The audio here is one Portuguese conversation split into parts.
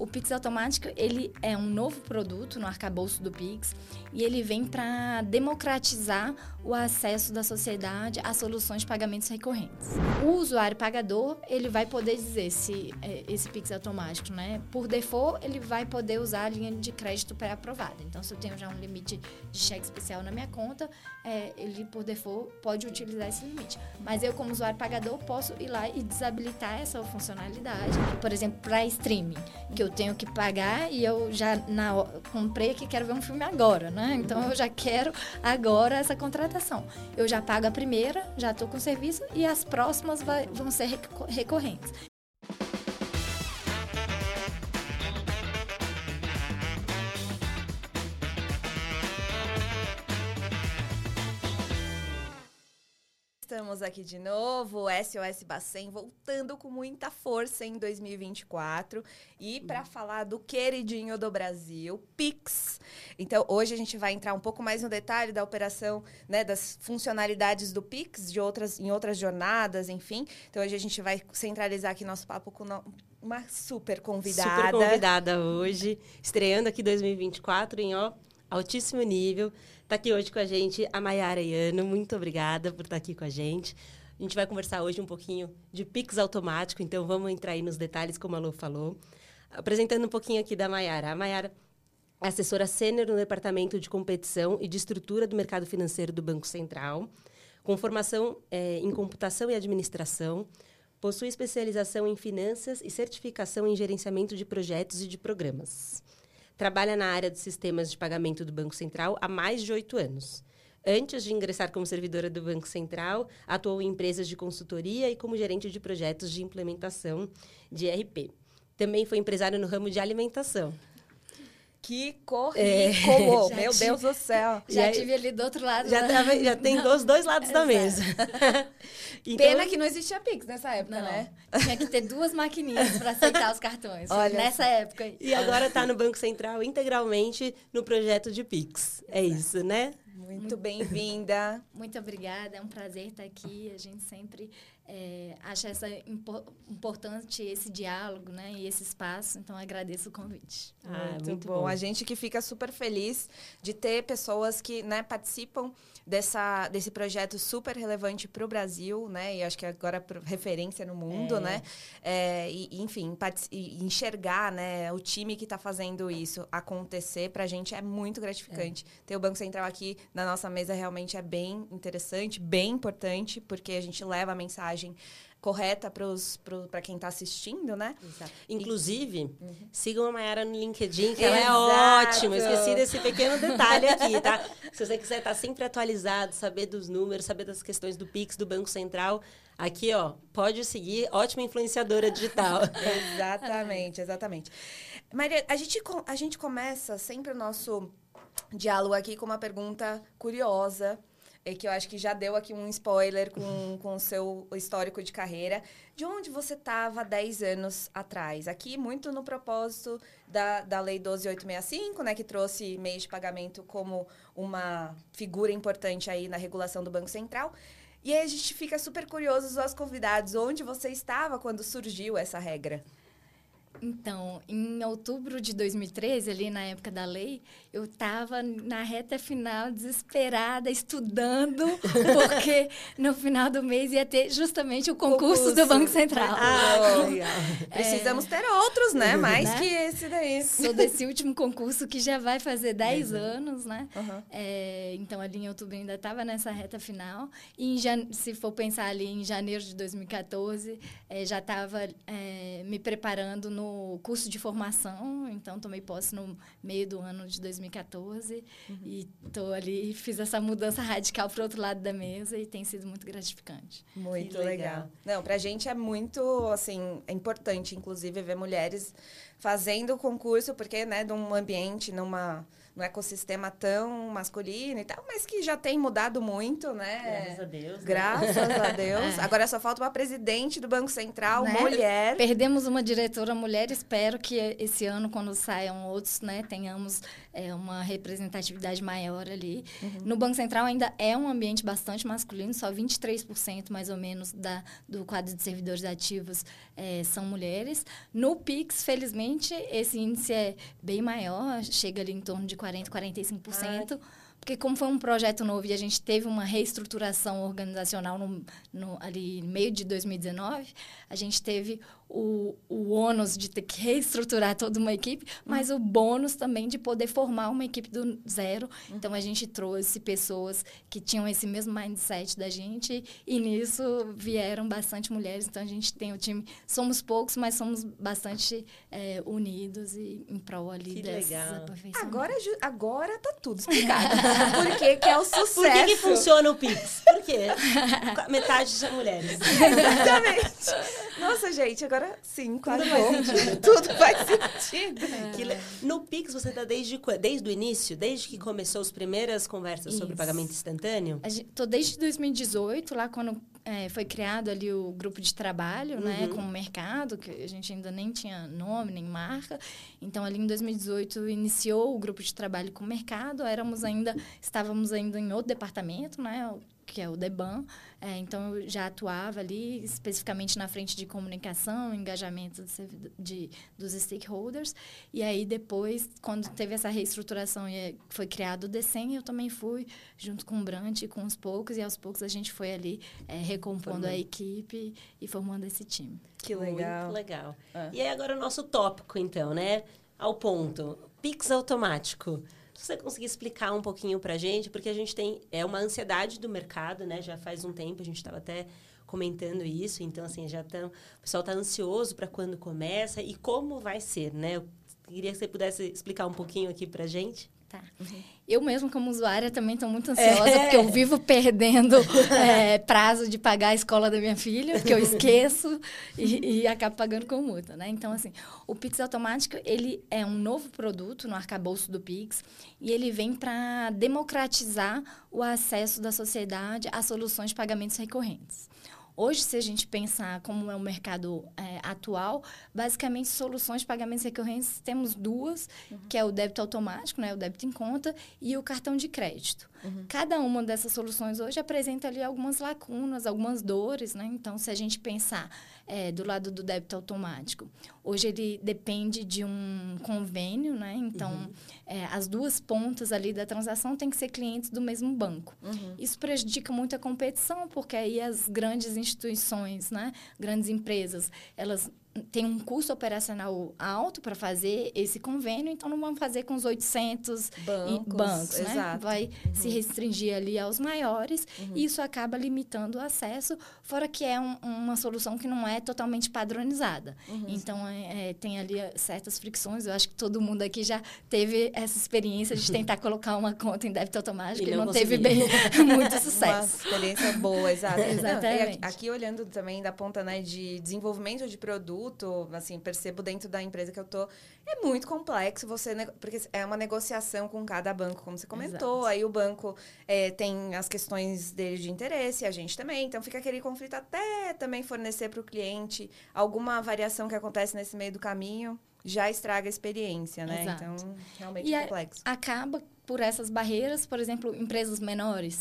Pix automático, ele é um novo produto no arcabouço do Pix e ele vem para democratizar o acesso da sociedade a soluções de pagamentos recorrentes. O usuário pagador, ele vai poder dizer se esse Pix automático, né? Por default, ele vai poder usar a linha de crédito pré-aprovada. Então, se eu tenho já um limite de cheque especial na minha conta, ele, por default, pode utilizar esse limite. Mas eu, como usuário pagador, posso ir lá e desabilitar essa funcionalidade. Por exemplo, para streaming, que eu tenho que pagar e eu já comprei que quero ver um filme agora, né? Então, eu já quero agora essa contratação. Eu já pago a primeira, já estou com o serviço e as próximas vão ser recorrentes. Estamos aqui de novo, o SOS Bacen, voltando com muita força em 2024 e para falar do queridinho do Brasil, Pix. Então, hoje a gente vai entrar um pouco mais no detalhe da operação, né, das funcionalidades do Pix, em outras jornadas, enfim. Então, hoje a gente vai centralizar aqui nosso papo com uma super convidada. Super convidada hoje, estreando aqui 2024 em altíssimo nível. Está aqui hoje com a gente a Mayara Iano. Muito obrigada por estar aqui com a gente. A gente vai conversar hoje um pouquinho de Pix automático, então vamos entrar aí nos detalhes, como a Lô falou. Apresentando um pouquinho aqui da Mayara. A Mayara é assessora sênior no Departamento de Competição e de Estrutura do Mercado Financeiro do Banco Central, com formação em Computação e Administração, possui especialização em Finanças e certificação em Gerenciamento de Projetos e de Programas. Trabalha na área de sistemas de pagamento do Banco Central há mais de 8 anos. Antes de ingressar como servidora do Banco Central, atuou em empresas de consultoria e como gerente de projetos de implementação de ERP. Também foi empresária no ramo de alimentação. Que currículo! Meu tive, Deus do céu! Já tive ali do outro lado. Já tem dos dois lados da mesa. Então, pena que não existia Pix nessa época, né? Tinha que ter 2 maquininhas para aceitar os cartões. Olha nessa época. E agora está no Banco Central integralmente no projeto de Pix. É isso, né? Muito bem-vinda. Muito obrigada, é um prazer estar aqui. A gente sempre acha importante esse diálogo, né, e esse espaço, então agradeço o convite. Muito bom. A gente que fica super feliz de ter pessoas que, né, participam desse projeto super relevante para o Brasil, né, e acho que agora referência no mundo, né, enfim, enxergar, né, o time que está fazendo isso acontecer, para a gente é muito gratificante. Ter o Banco Central aqui na nossa mesa realmente é bem interessante, bem importante, porque a gente leva a mensagem correta para quem está assistindo, né? Exato. Inclusive, sigam a Mayara no LinkedIn, que Exato. ela é ótima. Eu esqueci desse pequeno detalhe aqui, tá? Se você quiser estar sempre atualizado, saber dos números, saber das questões do Pix, do Banco Central, aqui, pode seguir, ótima influenciadora digital. Exatamente. Maria, a gente começa sempre o nosso diálogo aqui com uma pergunta curiosa, que eu acho que já deu aqui um spoiler com o seu histórico de carreira. De onde você estava 10 anos atrás? Aqui, muito no propósito da Lei 12.865, né, que trouxe meios de pagamento como uma figura importante aí na regulação do Banco Central. E aí a gente fica super curioso, os nossos convidados, onde você estava quando surgiu essa regra? Então, em outubro de 2013, ali na época da lei, eu estava na reta final, desesperada, estudando, porque no final do mês ia ter justamente o concurso do Banco Central. Legal. Precisamos ter outros, né? Mais, né? Que esse daí. Sou desse último concurso que já vai fazer 10 anos, né? Então, ali em outubro ainda estava nessa reta final. E, se for pensar ali em janeiro de 2014, já estava me preparando no curso de formação, então tomei posse no meio do ano de 2014 e tô ali, fiz essa mudança radical para o outro lado da mesa e tem sido muito gratificante. Muito legal. Não, pra gente é muito, assim, é importante, inclusive, ver mulheres fazendo o concurso, porque, né, de um ambiente, num ecossistema tão masculino e tal, mas que já tem mudado muito, né? Graças a Deus. Graças a Deus. Agora só falta uma presidente do Banco Central, né? Mulher. Perdemos uma diretora mulher, espero que esse ano, quando saiam outros, né, tenhamos uma representatividade maior ali. No Banco Central ainda é um ambiente bastante masculino, só 23% mais ou menos do quadro de servidores ativos são mulheres. No Pix, felizmente, Atualmente, esse índice é bem maior, chega ali em torno de 40%, 45%. Porque como foi um projeto novo e a gente teve uma reestruturação organizacional ali no meio de 2019, a gente teve o ônus de ter que reestruturar toda uma equipe, mas o bônus também de poder formar uma equipe do zero. Então, a gente trouxe pessoas que tinham esse mesmo mindset da gente e nisso vieram bastante mulheres. Então, a gente tem o time, somos poucos, mas somos bastante unidos e em prol ali desses aperfeiçoamentos. Agora tá tudo explicado. Por que é o sucesso? Por que funciona o Pix? Por quê? Metade são mulheres. Exatamente. Nossa, gente, agora sim, claro. Tudo faz sentido. No Pix, você tá desde o início? Desde que começou as primeiras conversas sobre pagamento instantâneo? Tô desde 2018, lá quando foi criado ali o grupo de trabalho, né, com o mercado, que a gente ainda nem tinha nome, nem marca. Então, ali em 2018, iniciou o grupo de trabalho com o mercado. Estávamos ainda em outro departamento, né, que é o DEBAN. Então, eu já atuava ali, especificamente na frente de comunicação, engajamento dos stakeholders. E aí, depois, quando teve essa reestruturação e foi criado o DECEM, eu também fui, junto com o Brant e com os poucos. E aos poucos a gente foi ali recompondo a equipe e formando esse time. Que legal. Muito legal. E aí, agora o nosso tópico, então, né? Ao ponto. Pix automático. Se você conseguir explicar um pouquinho pra gente, porque a gente tem uma ansiedade do mercado, né? Já faz um tempo, a gente estava até comentando isso. Então, assim, o pessoal está ansioso para quando começa e como vai ser, né? Eu queria que você pudesse explicar um pouquinho aqui pra gente. Tá. Eu mesmo, como usuária, também estou muito ansiosa, porque eu vivo perdendo prazo de pagar a escola da minha filha, porque eu esqueço e acabo pagando com multa, né? Então, assim, o Pix automático, ele é um novo produto no arcabouço do Pix e ele vem para democratizar o acesso da sociedade a soluções de pagamentos recorrentes. Hoje, se a gente pensar como é o mercado atual, basicamente, soluções de pagamentos recorrentes, temos duas, que é o débito automático, né, o débito em conta, e o cartão de crédito. Cada uma dessas soluções hoje apresenta ali algumas lacunas, algumas dores, né? Então, se a gente pensar do lado do débito automático, hoje ele depende de um convênio, né? Então, as duas pontas ali da transação têm que ser clientes do mesmo banco. Isso prejudica muito a competição, porque aí as grandes instituições, né? Grandes empresas, elas têm um custo operacional alto para fazer esse convênio, então não vão fazer com os 800 bancos, né? Exato. Vai se restringir ali aos maiores e isso acaba limitando o acesso, fora que é uma solução que não é totalmente padronizada. Então, tem ali certas fricções. Eu acho que todo mundo aqui já teve essa experiência de tentar colocar uma conta em débito automático e não teve muito sucesso. Uma experiência boa, exato. Exatamente. Aqui, olhando também da ponta, né, de desenvolvimento de produto, assim, percebo dentro da empresa que eu tô, é muito complexo porque é uma negociação com cada banco, como você comentou. Exato. Aí o banco tem as questões dele de interesse, a gente também. Então, fica aquele conflito até também fornecer para o cliente alguma variação que acontece nesse meio do caminho, já estraga a experiência, né? Exato. Então, realmente é complexo. Acaba por essas barreiras, por exemplo, empresas menores,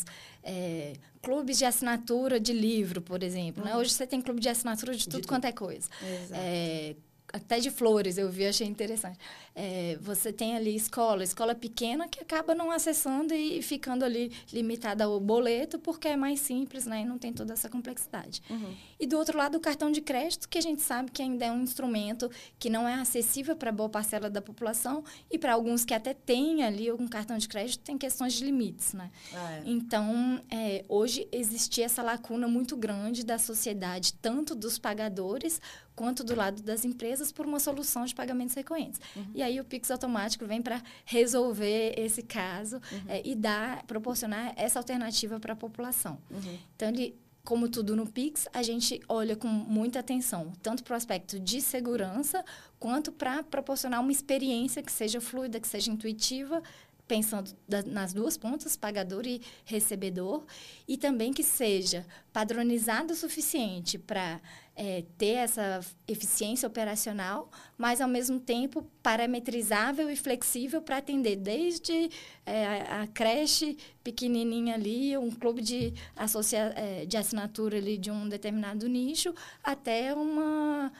clubes de assinatura de livro, por exemplo. Né? Hoje você tem clube de assinatura de tudo quanto é coisa. Exato. Até de flores, eu vi, achei interessante. Você tem ali escola pequena que acaba não acessando e ficando ali limitada ao boleto porque é mais simples, né? E não tem toda essa complexidade. E do outro lado, o cartão de crédito, que a gente sabe que ainda é um instrumento que não é acessível para boa parcela da população e para alguns que até têm ali um cartão de crédito, tem questões de limites, né? Então, hoje existia essa lacuna muito grande da sociedade, tanto dos pagadores quanto do lado das empresas, por uma solução de pagamentos recorrentes. E aí o Pix automático vem para resolver esse caso e proporcionar essa alternativa para a população. Então, como tudo no Pix, a gente olha com muita atenção, tanto para o aspecto de segurança, quanto para proporcionar uma experiência que seja fluida, que seja intuitiva, pensando nas duas pontas, pagador e recebedor, e também que seja padronizado o suficiente para ter essa eficiência operacional, mas, ao mesmo tempo, parametrizável e flexível para atender desde a creche pequenininha ali, um clube de assinatura ali de um determinado nicho, até uma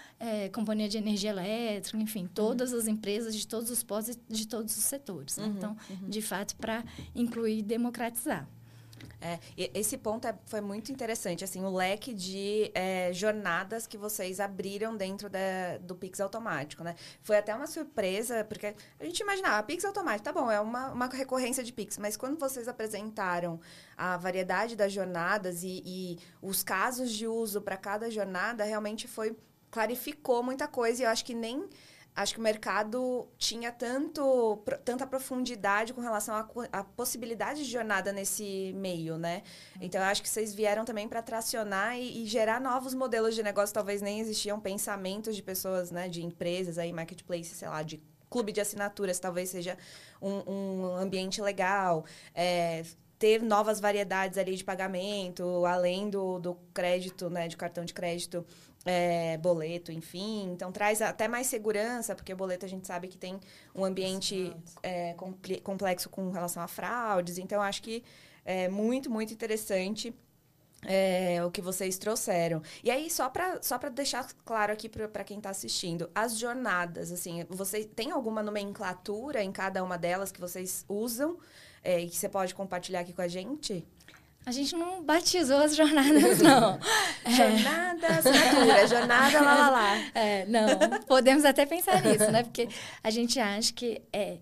companhia de energia elétrica, enfim, todas as empresas de todos os postos de todos os setores. Né? Então, de fato, para incluir e democratizar. Esse ponto foi muito interessante, assim, o leque de jornadas que vocês abriram dentro do Pix automático, né? Foi até uma surpresa, porque a gente imaginava, Pix automático, tá bom, é uma recorrência de Pix, mas quando vocês apresentaram a variedade das jornadas e os casos de uso para cada jornada, realmente clarificou muita coisa, e eu acho que Acho que o mercado tinha tanta profundidade com relação à possibilidade de jornada nesse meio, né? Então, eu acho que vocês vieram também para tracionar e gerar novos modelos de negócio. Talvez nem existiam pensamentos de pessoas, né? De empresas, aí, marketplace, sei lá, de clube de assinaturas. Talvez seja um ambiente legal. Ter novas variedades ali de pagamento, além do crédito, né? De cartão de crédito. Boleto, enfim. Então, traz até mais segurança, porque boleto a gente sabe que tem um ambiente complexo com relação a fraudes. Então, acho que é muito, muito interessante o que vocês trouxeram. E aí, só para deixar claro aqui para quem está assistindo, as jornadas, assim, você tem alguma nomenclatura em cada uma delas que vocês usam e que você pode compartilhar aqui com a gente? A gente não batizou as jornadas, não. Jornada assinatura, jornada lá. Não, podemos até pensar nisso, né? Porque a gente acha que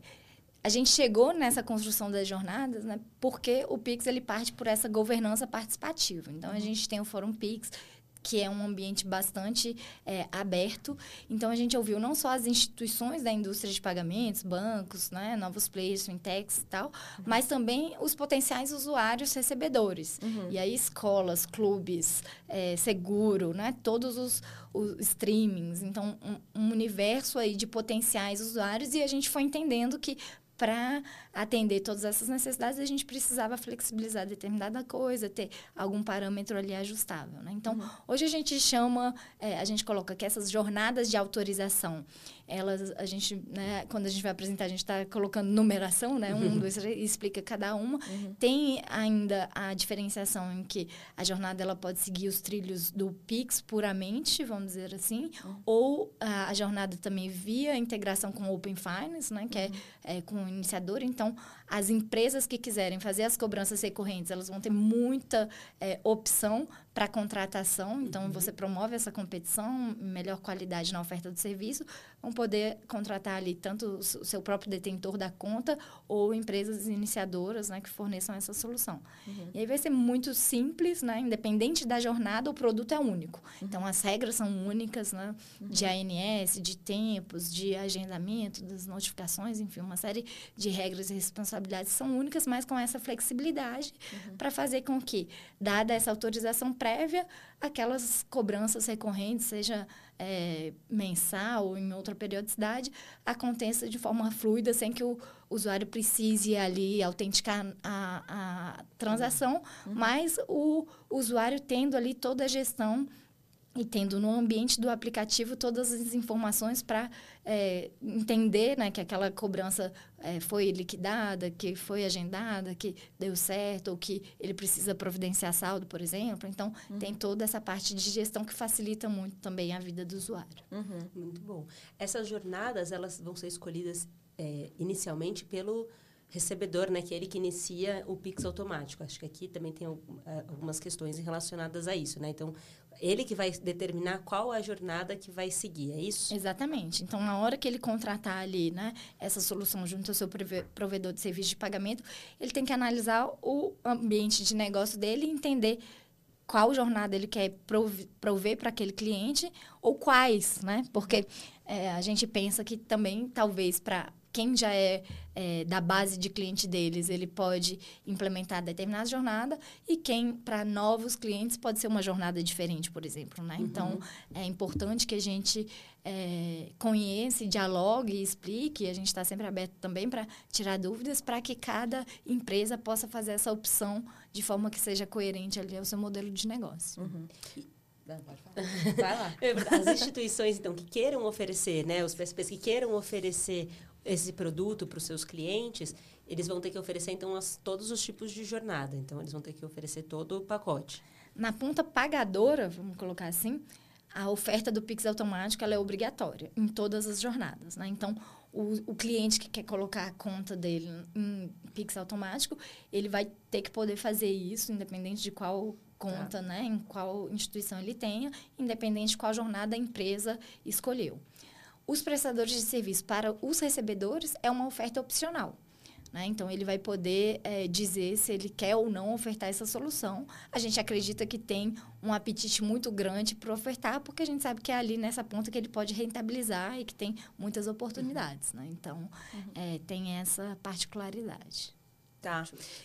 a gente chegou nessa construção das jornadas, né? Porque o Pix, ele parte por essa governança participativa. Então, a gente tem o Fórum Pix, que é um ambiente bastante aberto. Então, a gente ouviu não só as instituições da indústria de pagamentos, bancos, né, novos players, fintechs e tal, mas também os potenciais usuários recebedores. E aí, escolas, clubes, seguro, né, todos os streamings. Então, um universo aí de potenciais usuários. E a gente foi entendendo que para atender todas essas necessidades, a gente precisava flexibilizar determinada coisa, ter algum parâmetro ali ajustável. Né? Então, hoje a gente chama, a gente coloca que essas jornadas de autorização, a gente, né, quando a gente vai apresentar, a gente está colocando numeração, né? 1, 2, 3, explica cada uma. Tem ainda a diferenciação em que a jornada ela pode seguir os trilhos do Pix puramente, vamos dizer assim, ou a jornada também via integração com o Open Finance, né? Que é com o iniciador. Então, as empresas que quiserem fazer as cobranças recorrentes, elas vão ter muita opção para contratação. Então, você promove essa competição, melhor qualidade na oferta do serviço, vão poder contratar ali tanto o seu próprio detentor da conta ou empresas iniciadoras, né, que forneçam essa solução. E aí vai ser muito simples, né? Independente da jornada, o produto é único. Então, as regras são únicas, né? De ANS, de tempos, de agendamento, das notificações, enfim, uma série de regras e responsabilidades são únicas, mas com essa flexibilidade para fazer com que, dada essa autorização prévia, aquelas cobranças recorrentes, seja mensal ou em outra periodicidade, aconteça de forma fluida, sem que o usuário precise ali autenticar a transação, mas o usuário tendo ali toda a gestão e tendo no ambiente do aplicativo todas as informações para entender, né, que aquela cobrança foi liquidada, que foi agendada, que deu certo, ou que ele precisa providenciar saldo, por exemplo. Então, tem toda essa parte de gestão que facilita muito também a vida do usuário. Muito bom. Essas jornadas, elas vão ser escolhidas inicialmente pelo recebedor, né, que é ele que inicia o Pix automático. Acho que aqui também tem algumas questões relacionadas a isso, né? Então, ele que vai determinar qual a jornada que vai seguir, é isso? Exatamente. Então, na hora que ele contratar ali, né, essa solução junto ao seu provedor de serviço de pagamento, ele tem que analisar o ambiente de negócio dele e entender qual jornada ele quer prover para aquele cliente ou quais, né? Porque a gente pensa que também, talvez, para quem já é da base de cliente deles, ele pode implementar determinada jornada e quem, para novos clientes, pode ser uma jornada diferente, por exemplo, né? Então, é importante que a gente conheça, dialogue e explique. A gente está sempre aberto também para tirar dúvidas, para que cada empresa possa fazer essa opção de forma que seja coerente ali ao seu modelo de negócio. Vai lá. As instituições, então, que queiram oferecer, né, os PSPs que queiram oferecer esse produto para os seus clientes, eles vão ter que oferecer, então, todos os tipos de jornada. Então, eles vão ter que oferecer todo o pacote. Na ponta pagadora, vamos colocar assim, a oferta do Pix automático ela é obrigatória em todas as jornadas, né? Então, o cliente que quer colocar a conta dele em Pix automático, ele vai ter que poder fazer isso, independente de qual conta, né? Em qual instituição ele tenha, independente de qual jornada a empresa escolheu. Os prestadores de serviço para os recebedores é uma oferta opcional. Então, ele vai poder dizer se ele quer ou não ofertar essa solução. A gente acredita que tem um apetite muito grande para ofertar, porque a gente sabe que é ali nessa ponta que ele pode rentabilizar e que tem muitas oportunidades. Né? Então, tem essa particularidade. Tá.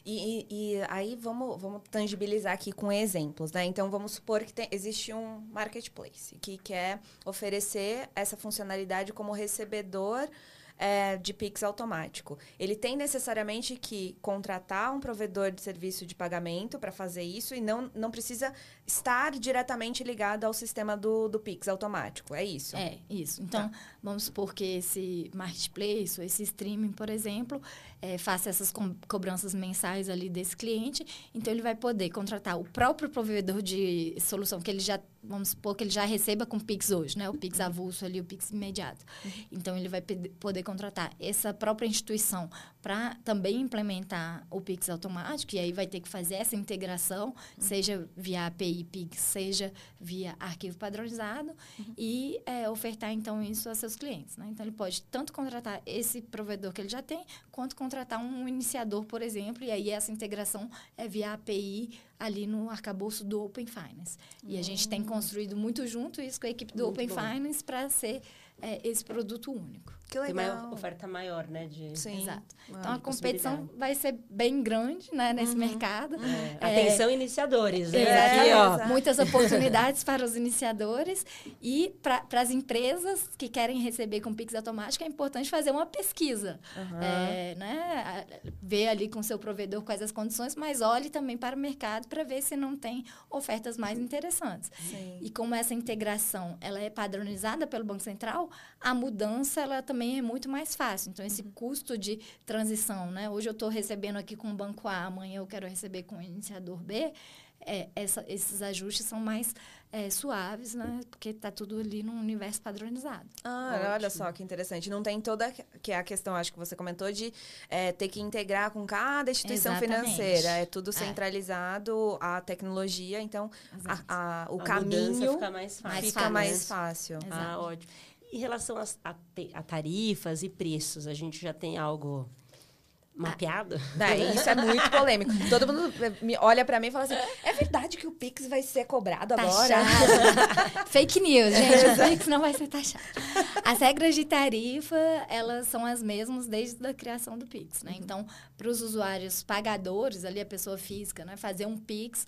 E aí, vamos tangibilizar aqui com exemplos, né? Então, vamos supor que existe um marketplace que quer oferecer essa funcionalidade como recebedor de Pix automático. Ele tem necessariamente que contratar um provedor de serviço de pagamento para fazer isso e não precisa estar diretamente ligado ao sistema do Pix automático. É isso? É, isso. Então, vamos supor que esse marketplace ou esse streaming, por exemplo, faça essas cobranças mensais ali desse cliente. Então, ele vai poder contratar o próprio provedor de solução que ele já, vamos supor que ele já receba com Pix hoje, né? O Pix avulso ali, o Pix imediato. Então, ele vai poder contratar essa própria instituição para também implementar o Pix automático, e aí vai ter que fazer essa integração, seja via API Pix, seja via arquivo padronizado, e ofertar, então, isso a seus clientes. Né? Então, ele pode tanto contratar esse provedor que ele já tem, quanto contratar um iniciador, por exemplo, e aí essa integração é via API ali no arcabouço do Open Finance. E a gente tem construído muito junto isso com a equipe do Open Finance para ser esse produto único. Que legal. Tem uma oferta maior, né? Sim. Exato. Então, a competição vai ser bem grande, né, nesse mercado. Atenção, iniciadores. Aqui, ó. Muitas oportunidades para os iniciadores e para as empresas que querem receber com Pix automático, é importante fazer uma pesquisa. Né? Ver ali com o seu provedor quais as condições, mas olhe também para o mercado para ver se não tem ofertas mais interessantes. Sim. E como essa integração ela é padronizada pelo Banco Central, a mudança ela também é muito mais fácil. Então, esse custo de transição, né? Hoje eu estou recebendo aqui com o Banco A, amanhã eu quero receber com o iniciador B, esses ajustes são mais suaves, né? Porque está tudo ali num universo padronizado. Olha só que interessante. Não tem toda que é a questão, acho que você comentou, de ter que integrar com cada instituição financeira. É tudo centralizado, a tecnologia, então o caminho fica mais fácil. Ótimo. Em relação a tarifas e preços, a gente já tem algo mapeado? Isso é muito polêmico. Todo mundo olha pra mim e fala assim, é verdade que o Pix vai ser cobrado agora? Fake news, gente. O Pix não vai ser taxado. As regras de tarifa, elas são as mesmas desde a criação do Pix, né? Então, para os usuários pagadores, ali a pessoa física, né? Fazer um Pix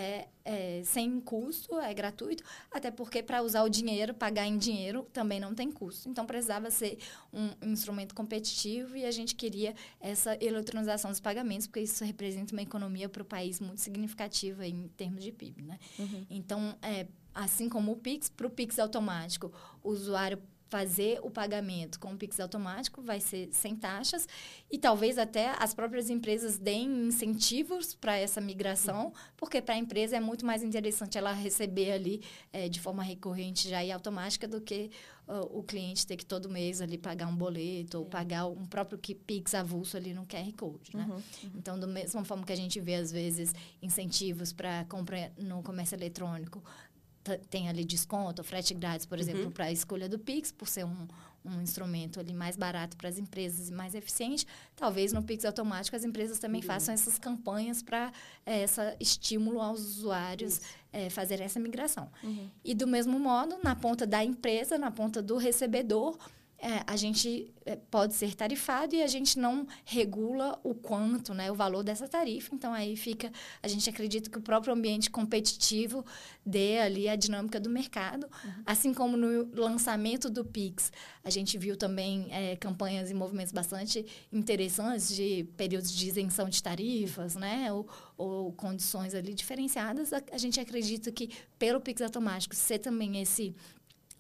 sem custo, é gratuito, até porque para usar o dinheiro, pagar em dinheiro, também não tem custo. Então, precisava ser um instrumento competitivo e a gente queria essa eletronização dos pagamentos, porque isso representa uma economia para o país muito significativa em termos de PIB, né? Então, assim como o Pix, para o Pix automático, o usuário fazer o pagamento com o Pix automático vai ser sem taxas e talvez até as próprias empresas deem incentivos para essa migração, porque para a empresa é muito mais interessante ela receber ali de forma recorrente já e automática do que o cliente ter que todo mês ali pagar um boleto ou pagar um próprio Pix avulso ali no QR Code, né? Então, da mesma forma que a gente vê, às vezes, incentivos para compra no comércio eletrônico, tem ali desconto, frete grátis, por exemplo, para a escolha do Pix, por ser um instrumento ali mais barato para as empresas e mais eficiente. Talvez no Pix automático as empresas também façam essas campanhas para esse estímulo aos usuários fazerem essa migração. E do mesmo modo, na ponta da empresa, na ponta do recebedor, a gente pode ser tarifado e a gente não regula o quanto, né, o valor dessa tarifa. Então, aí a gente acredita que o próprio ambiente competitivo dê ali a dinâmica do mercado. Assim como no lançamento do Pix, a gente viu também campanhas e movimentos bastante interessantes de períodos de isenção de tarifas, né, ou condições ali diferenciadas. A gente acredita que, pelo Pix automático ser também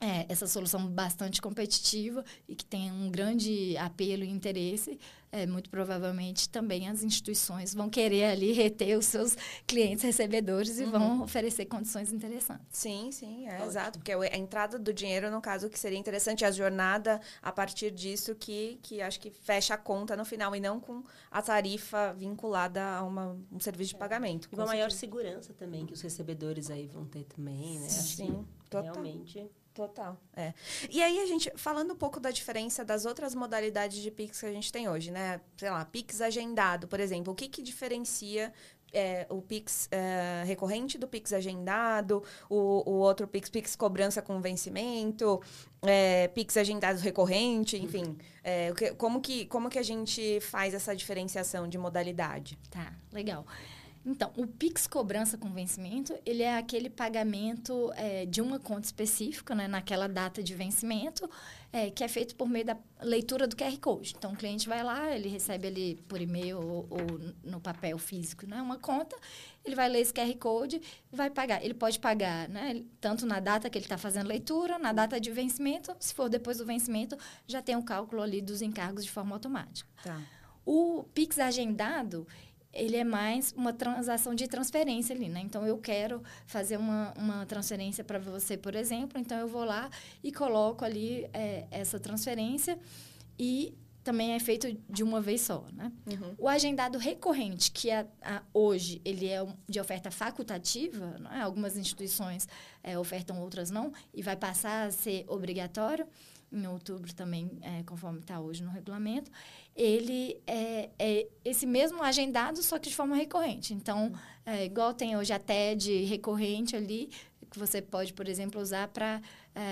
essa solução bastante competitiva e que tem um grande apelo e interesse, muito provavelmente também as instituições vão querer ali reter os seus clientes recebedores e vão oferecer condições interessantes. Sim, exato. Porque a entrada do dinheiro, no caso, que seria interessante, a jornada a partir disso que acho que fecha a conta no final e não com a tarifa vinculada a um serviço de pagamento. E uma maior segurança também que os recebedores aí vão ter também, né? Sim, total. Realmente... Total, E aí, a gente, falando um pouco da diferença das outras modalidades de Pix que a gente tem hoje, né? Sei lá, Pix agendado, por exemplo. O que diferencia o Pix recorrente do Pix agendado, o outro Pix cobrança com vencimento, Pix agendado recorrente, enfim. Como que a gente faz essa diferenciação de modalidade? Tá, legal. Então, o Pix cobrança com vencimento, ele é aquele pagamento de uma conta específica, né, naquela data de vencimento, que é feito por meio da leitura do QR Code. Então, o cliente vai lá, ele recebe ali por e-mail ou no papel físico, né, uma conta, ele vai ler esse QR Code e vai pagar. Ele pode pagar, né, tanto na data que ele está fazendo leitura, na data de vencimento, se for depois do vencimento, já tem um cálculo ali dos encargos de forma automática. Tá. O Pix agendado, ele é mais uma transação de transferência ali, né? Então, eu quero fazer uma transferência para você, por exemplo. Então, eu vou lá e coloco ali essa transferência e também é feito de uma vez só, né? O agendado recorrente, que hoje ele é de oferta facultativa, né? Algumas instituições ofertam, outras não, e vai passar a ser obrigatório, em outubro também, conforme está hoje no regulamento, ele é esse mesmo agendado, só que de forma recorrente. Então, igual tem hoje a TED recorrente ali, que você pode, por exemplo, usar para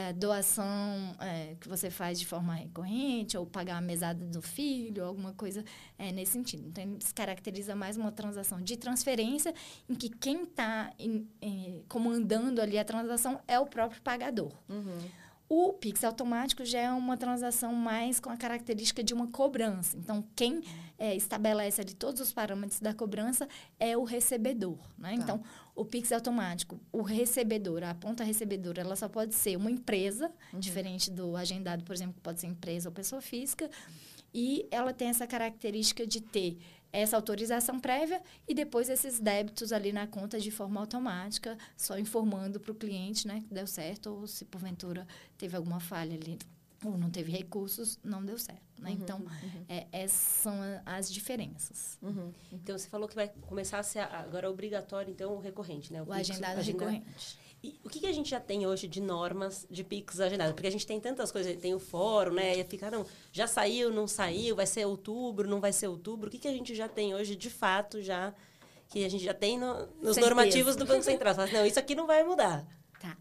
doação que você faz de forma recorrente, ou pagar a mesada do filho, alguma coisa nesse sentido. Então, ele se caracteriza mais uma transação de transferência, em que quem está comandando ali a transação é o próprio pagador. O Pix automático já é uma transação mais com a característica de uma cobrança. Então, quem estabelece ali todos os parâmetros da cobrança é o recebedor, né? Tá. Então, o Pix automático, o recebedor, a ponta recebedora, ela só pode ser uma empresa, diferente do agendado, por exemplo, que pode ser empresa ou pessoa física, e ela tem essa característica de ter essa autorização prévia e depois esses débitos ali na conta de forma automática, só informando para o cliente, né, que deu certo, ou se porventura teve alguma falha ali, ou não teve recursos, não deu certo, né? Então, essas são as diferenças. Então, você falou que vai começar a ser agora obrigatório, então, o recorrente, né? O agendado recorrente. E o que a gente já tem hoje de normas de Pix agendado? Porque a gente tem tantas coisas, tem o fórum, né? E fica, não, já saiu, não saiu, vai ser outubro, não vai ser outubro. O que a gente já tem hoje, de fato, já que a gente já tem nos normativos do Banco Central? Fala, não, isso aqui não vai mudar. Tá.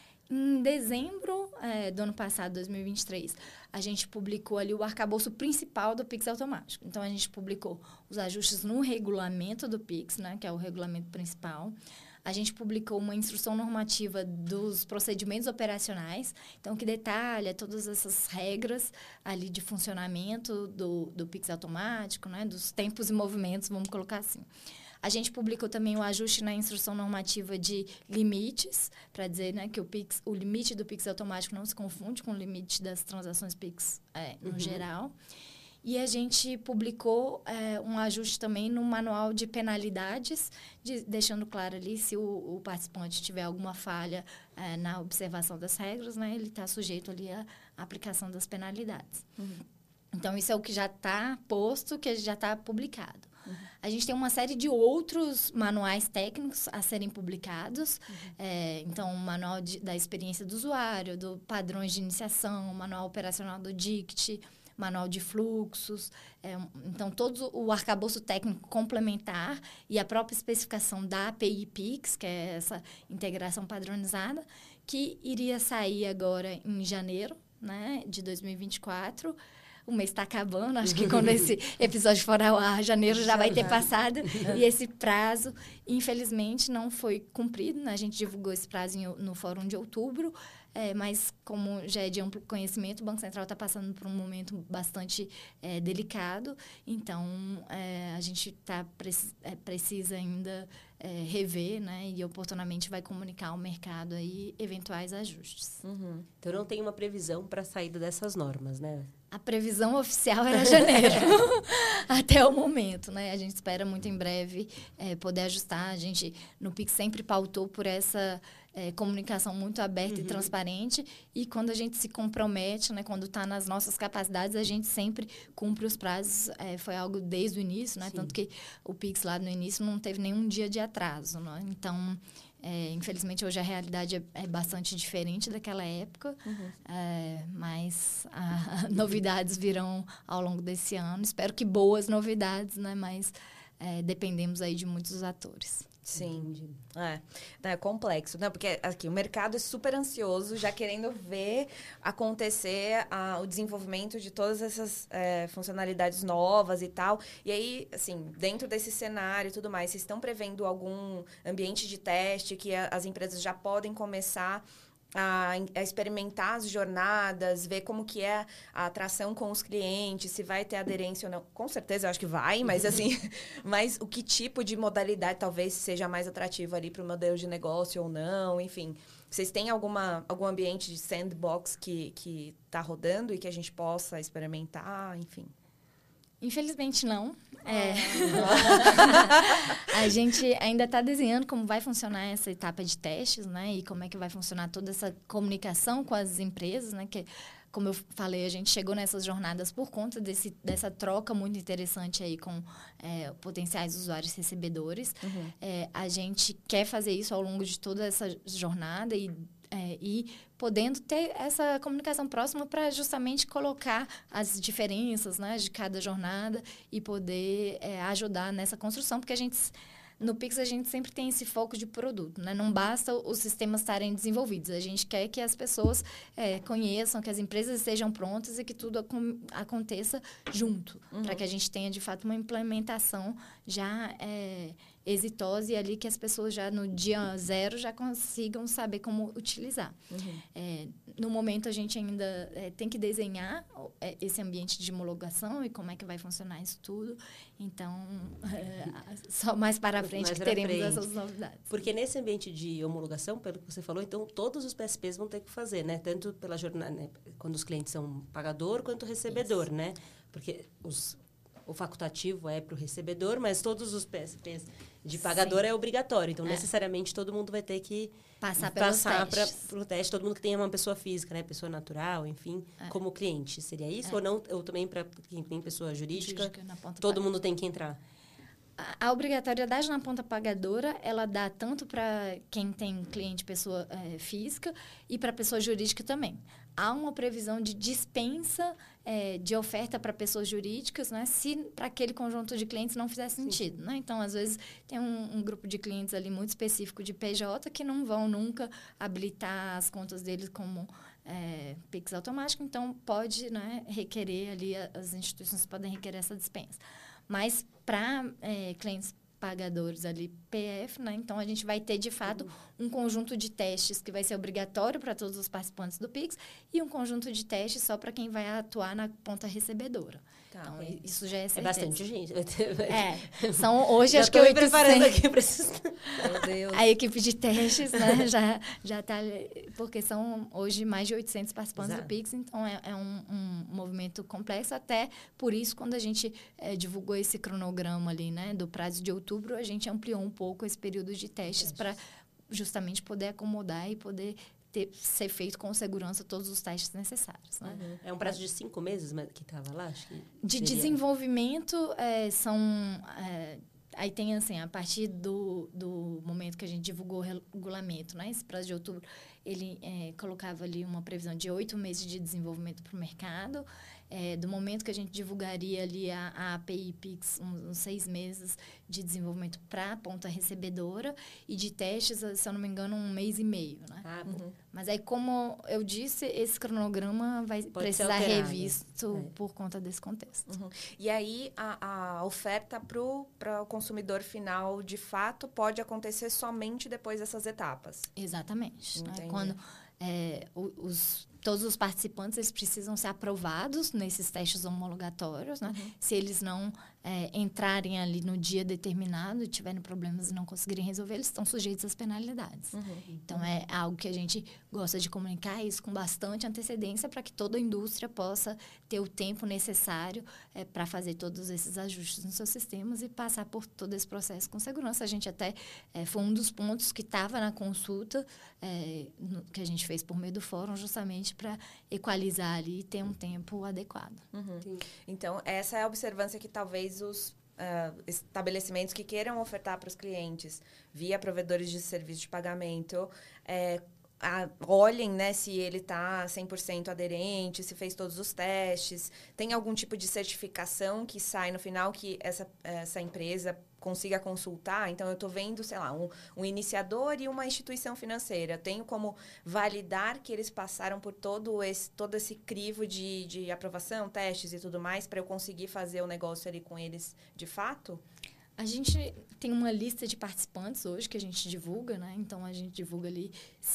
Em dezembro do ano passado, 2023, a gente publicou ali o arcabouço principal do Pix automático. Então, a gente publicou os ajustes no regulamento do Pix, né, que é o regulamento principal. A gente publicou uma instrução normativa dos procedimentos operacionais, então, que detalha todas essas regras ali de funcionamento do Pix automático, né, dos tempos e movimentos, vamos colocar assim. A gente publicou também o ajuste na instrução normativa de limites, para dizer, né, que o limite do Pix automático não se confunde com o limite das transações Pix no geral. E a gente publicou um ajuste também no manual de penalidades, deixando claro ali se o participante tiver alguma falha na observação das regras, né, ele está sujeito ali à aplicação das penalidades. Então, isso é o que já está posto, que já está publicado. A gente tem uma série de outros manuais técnicos a serem publicados. Então, o manual da experiência do usuário, do padrões de iniciação, o manual operacional do DICT, manual de fluxos. Então, todo o arcabouço técnico complementar e a própria especificação da API Pix, que é essa integração padronizada, que iria sair agora em janeiro, né, de 2024. O mês está acabando, acho que quando esse episódio for ao ar, janeiro já vai ter passado. E esse prazo, infelizmente, não foi cumprido, né? A gente divulgou esse prazo no fórum de outubro. mas como já é de amplo conhecimento, o Banco Central está passando por um momento bastante delicado, então a gente precisa ainda rever, né, e oportunamente vai comunicar ao mercado aí eventuais ajustes. Uhum. Então não tem uma previsão para a saída dessas normas, né? A previsão oficial era janeiro, até o momento, né? A gente espera muito em breve poder ajustar. A gente, no Pix, sempre pautou por essa comunicação muito aberta e transparente. E quando a gente se compromete, né? Quando está nas nossas capacidades, a gente sempre cumpre os prazos. Foi algo desde o início, né? Sim. Tanto que o Pix lá no início não teve nenhum dia de atraso, né? Então... infelizmente, hoje a realidade é bastante diferente daquela época, mas novidades virão ao longo desse ano. Espero que boas novidades, né? Mas dependemos aí de muitos atores. Sim, é complexo, né? Porque aqui o mercado é super ansioso, já querendo ver acontecer o desenvolvimento de todas essas funcionalidades novas e tal. E aí, assim, dentro desse cenário e tudo mais, vocês estão prevendo algum ambiente de teste que as empresas já podem começar a experimentar as jornadas, ver como que é a atração com os clientes, se vai ter aderência ou não. Com certeza, eu acho que vai, mas assim, mas o que tipo de modalidade talvez seja mais atrativo ali para o modelo de negócio ou não, enfim. Vocês têm algum ambiente de sandbox que está rodando e que a gente possa experimentar, enfim? Infelizmente, não. A gente ainda está desenhando como vai funcionar essa etapa de testes, né? E como é que vai funcionar toda essa comunicação com as empresas, né? Que, como eu falei, a gente chegou nessas jornadas por conta dessa troca muito interessante aí com potenciais usuários recebedores. A gente quer fazer isso ao longo de toda essa jornada e podendo ter essa comunicação próxima para justamente colocar as diferenças, né, de cada jornada e poder ajudar nessa construção, porque no Pix a gente sempre tem esse foco de produto, né? Não basta os sistemas estarem desenvolvidos, a gente quer que as pessoas conheçam, que as empresas estejam prontas e que tudo aconteça junto, para que a gente tenha de fato uma implementação já exitosa e ali que as pessoas já no dia zero já consigam saber como utilizar. No momento a gente ainda tem que desenhar esse ambiente de homologação e como é que vai funcionar isso tudo. Então, só mais para frente que teremos essas novidades. Porque nesse ambiente de homologação, pelo que você falou, então todos os PSPs vão ter que fazer, né? Tanto pela jornada, né? Quando os clientes são pagador quanto recebedor, né? Porque o facultativo é para o recebedor, mas todos os PSPs de pagador é obrigatório. Então, necessariamente, todo mundo vai ter que passar pelo teste. Todo mundo que tenha uma pessoa física, né? Pessoa natural, enfim, como cliente. Seria isso? Ou não? Ou também para quem tem pessoa jurídica todo mundo tem que entrar? A obrigatoriedade na ponta pagadora, ela dá tanto para quem tem cliente pessoa física e para pessoa jurídica também. Há uma previsão de dispensa de oferta para pessoas jurídicas, né, se para aquele conjunto de clientes não fizer sentido. Né? Então, às vezes, tem um grupo de clientes ali muito específico de PJ que não vão nunca habilitar as contas deles como Pix automático, então pode, né, requerer ali, as instituições podem requerer essa dispensa. Mas para clientes pagadores ali, PF, né? Então, a gente vai ter, de fato, um conjunto de testes que vai ser obrigatório para todos os participantes do Pix e um conjunto de testes só para quem vai atuar na ponta recebedora. Então, isso já é certeza. É bastante gente. São hoje, acho que 800... preparando aqui para esses... Meu Deus. A equipe de testes, né, já está... Porque são, hoje, mais de 800 participantes do Pix. Então, é um movimento complexo. Até por isso, quando a gente divulgou esse cronograma ali, né, do prazo de outubro, a gente ampliou um pouco esse período de testes para justamente poder acomodar e poder ser feito com segurança todos os testes necessários. Né? É um prazo de 5 meses que estava lá? Acho que de desenvolvimento, são... aí tem, assim, a partir do momento que a gente divulgou o regulamento, né? Esse prazo de outubro, ele colocava ali uma previsão de 8 meses de desenvolvimento para o mercado. Do momento que a gente divulgaria ali a API Pix, uns 6 meses de desenvolvimento para a ponta recebedora e de testes, se eu não me engano, 1 mês e meio, né? Mas aí, como eu disse, esse cronograma vai precisar revisto por conta desse contexto. E aí, a oferta para o consumidor final, de fato, pode acontecer somente depois dessas etapas? Exatamente. Né? Quando todos os participantes eles precisam ser aprovados nesses testes homologatórios, né? Se eles não entrarem ali no dia determinado e tiverem problemas e não conseguirem resolver, eles estão sujeitos às penalidades. Então, é algo que a gente gosta de comunicar isso com bastante antecedência para que toda a indústria possa ter o tempo necessário para fazer todos esses ajustes nos seus sistemas e passar por todo esse processo com segurança. A gente até foi um dos pontos que estava na consulta que a gente fez por meio do fórum, justamente para equalizar ali e ter um tempo adequado. Então, essa é a observância que talvez os estabelecimentos que queiram ofertar para os clientes via provedores de serviço de pagamento olhem, né, se ele está 100% aderente, se fez todos os testes, tem algum tipo de certificação que sai no final que essa empresa consiga consultar. Então, eu estou vendo, sei lá, um iniciador e uma instituição financeira. Eu tenho como validar que eles passaram por todo esse crivo de aprovação, testes e tudo mais, para eu conseguir fazer o negócio ali com eles de fato? A gente tem uma lista de participantes hoje que a gente divulga, né? Então, a gente divulga ali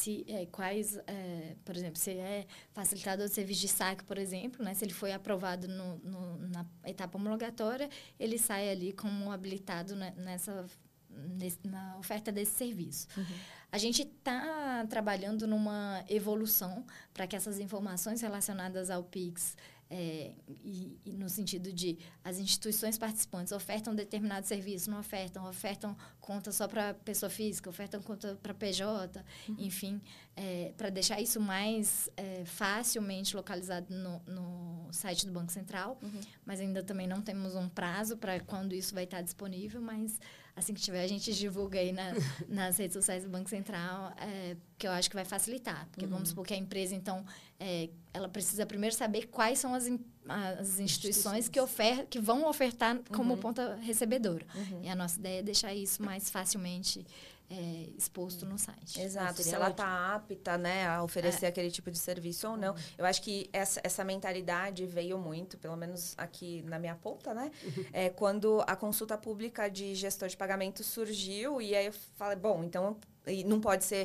por exemplo, se é facilitador de serviço de saque, por exemplo, né? Se ele foi aprovado na etapa homologatória, ele sai ali como habilitado, né, na oferta desse serviço. A gente está trabalhando numa evolução para que essas informações relacionadas ao Pix e no sentido de as instituições participantes ofertam determinado serviço, não ofertam conta só para pessoa física, ofertam conta para PJ, enfim, para deixar isso mais facilmente localizado no site do Banco Central, mas ainda também não temos um prazo para quando isso vai estar disponível, mas assim que tiver, a gente divulga aí nas redes sociais do Banco Central, que eu acho que vai facilitar. Porque vamos supor que a empresa, então, ela precisa primeiro saber quais são as instituições que vão ofertar como ponta recebedora. E a nossa ideia é deixar isso mais facilmente exposto no site. Exato, se ela está apta, né, a oferecer aquele tipo de serviço ou não. Eu acho que essa mentalidade veio muito, pelo menos aqui na minha ponta, né? Quando a consulta pública de gestor de pagamento surgiu, e aí eu falei, bom, então e não pode ser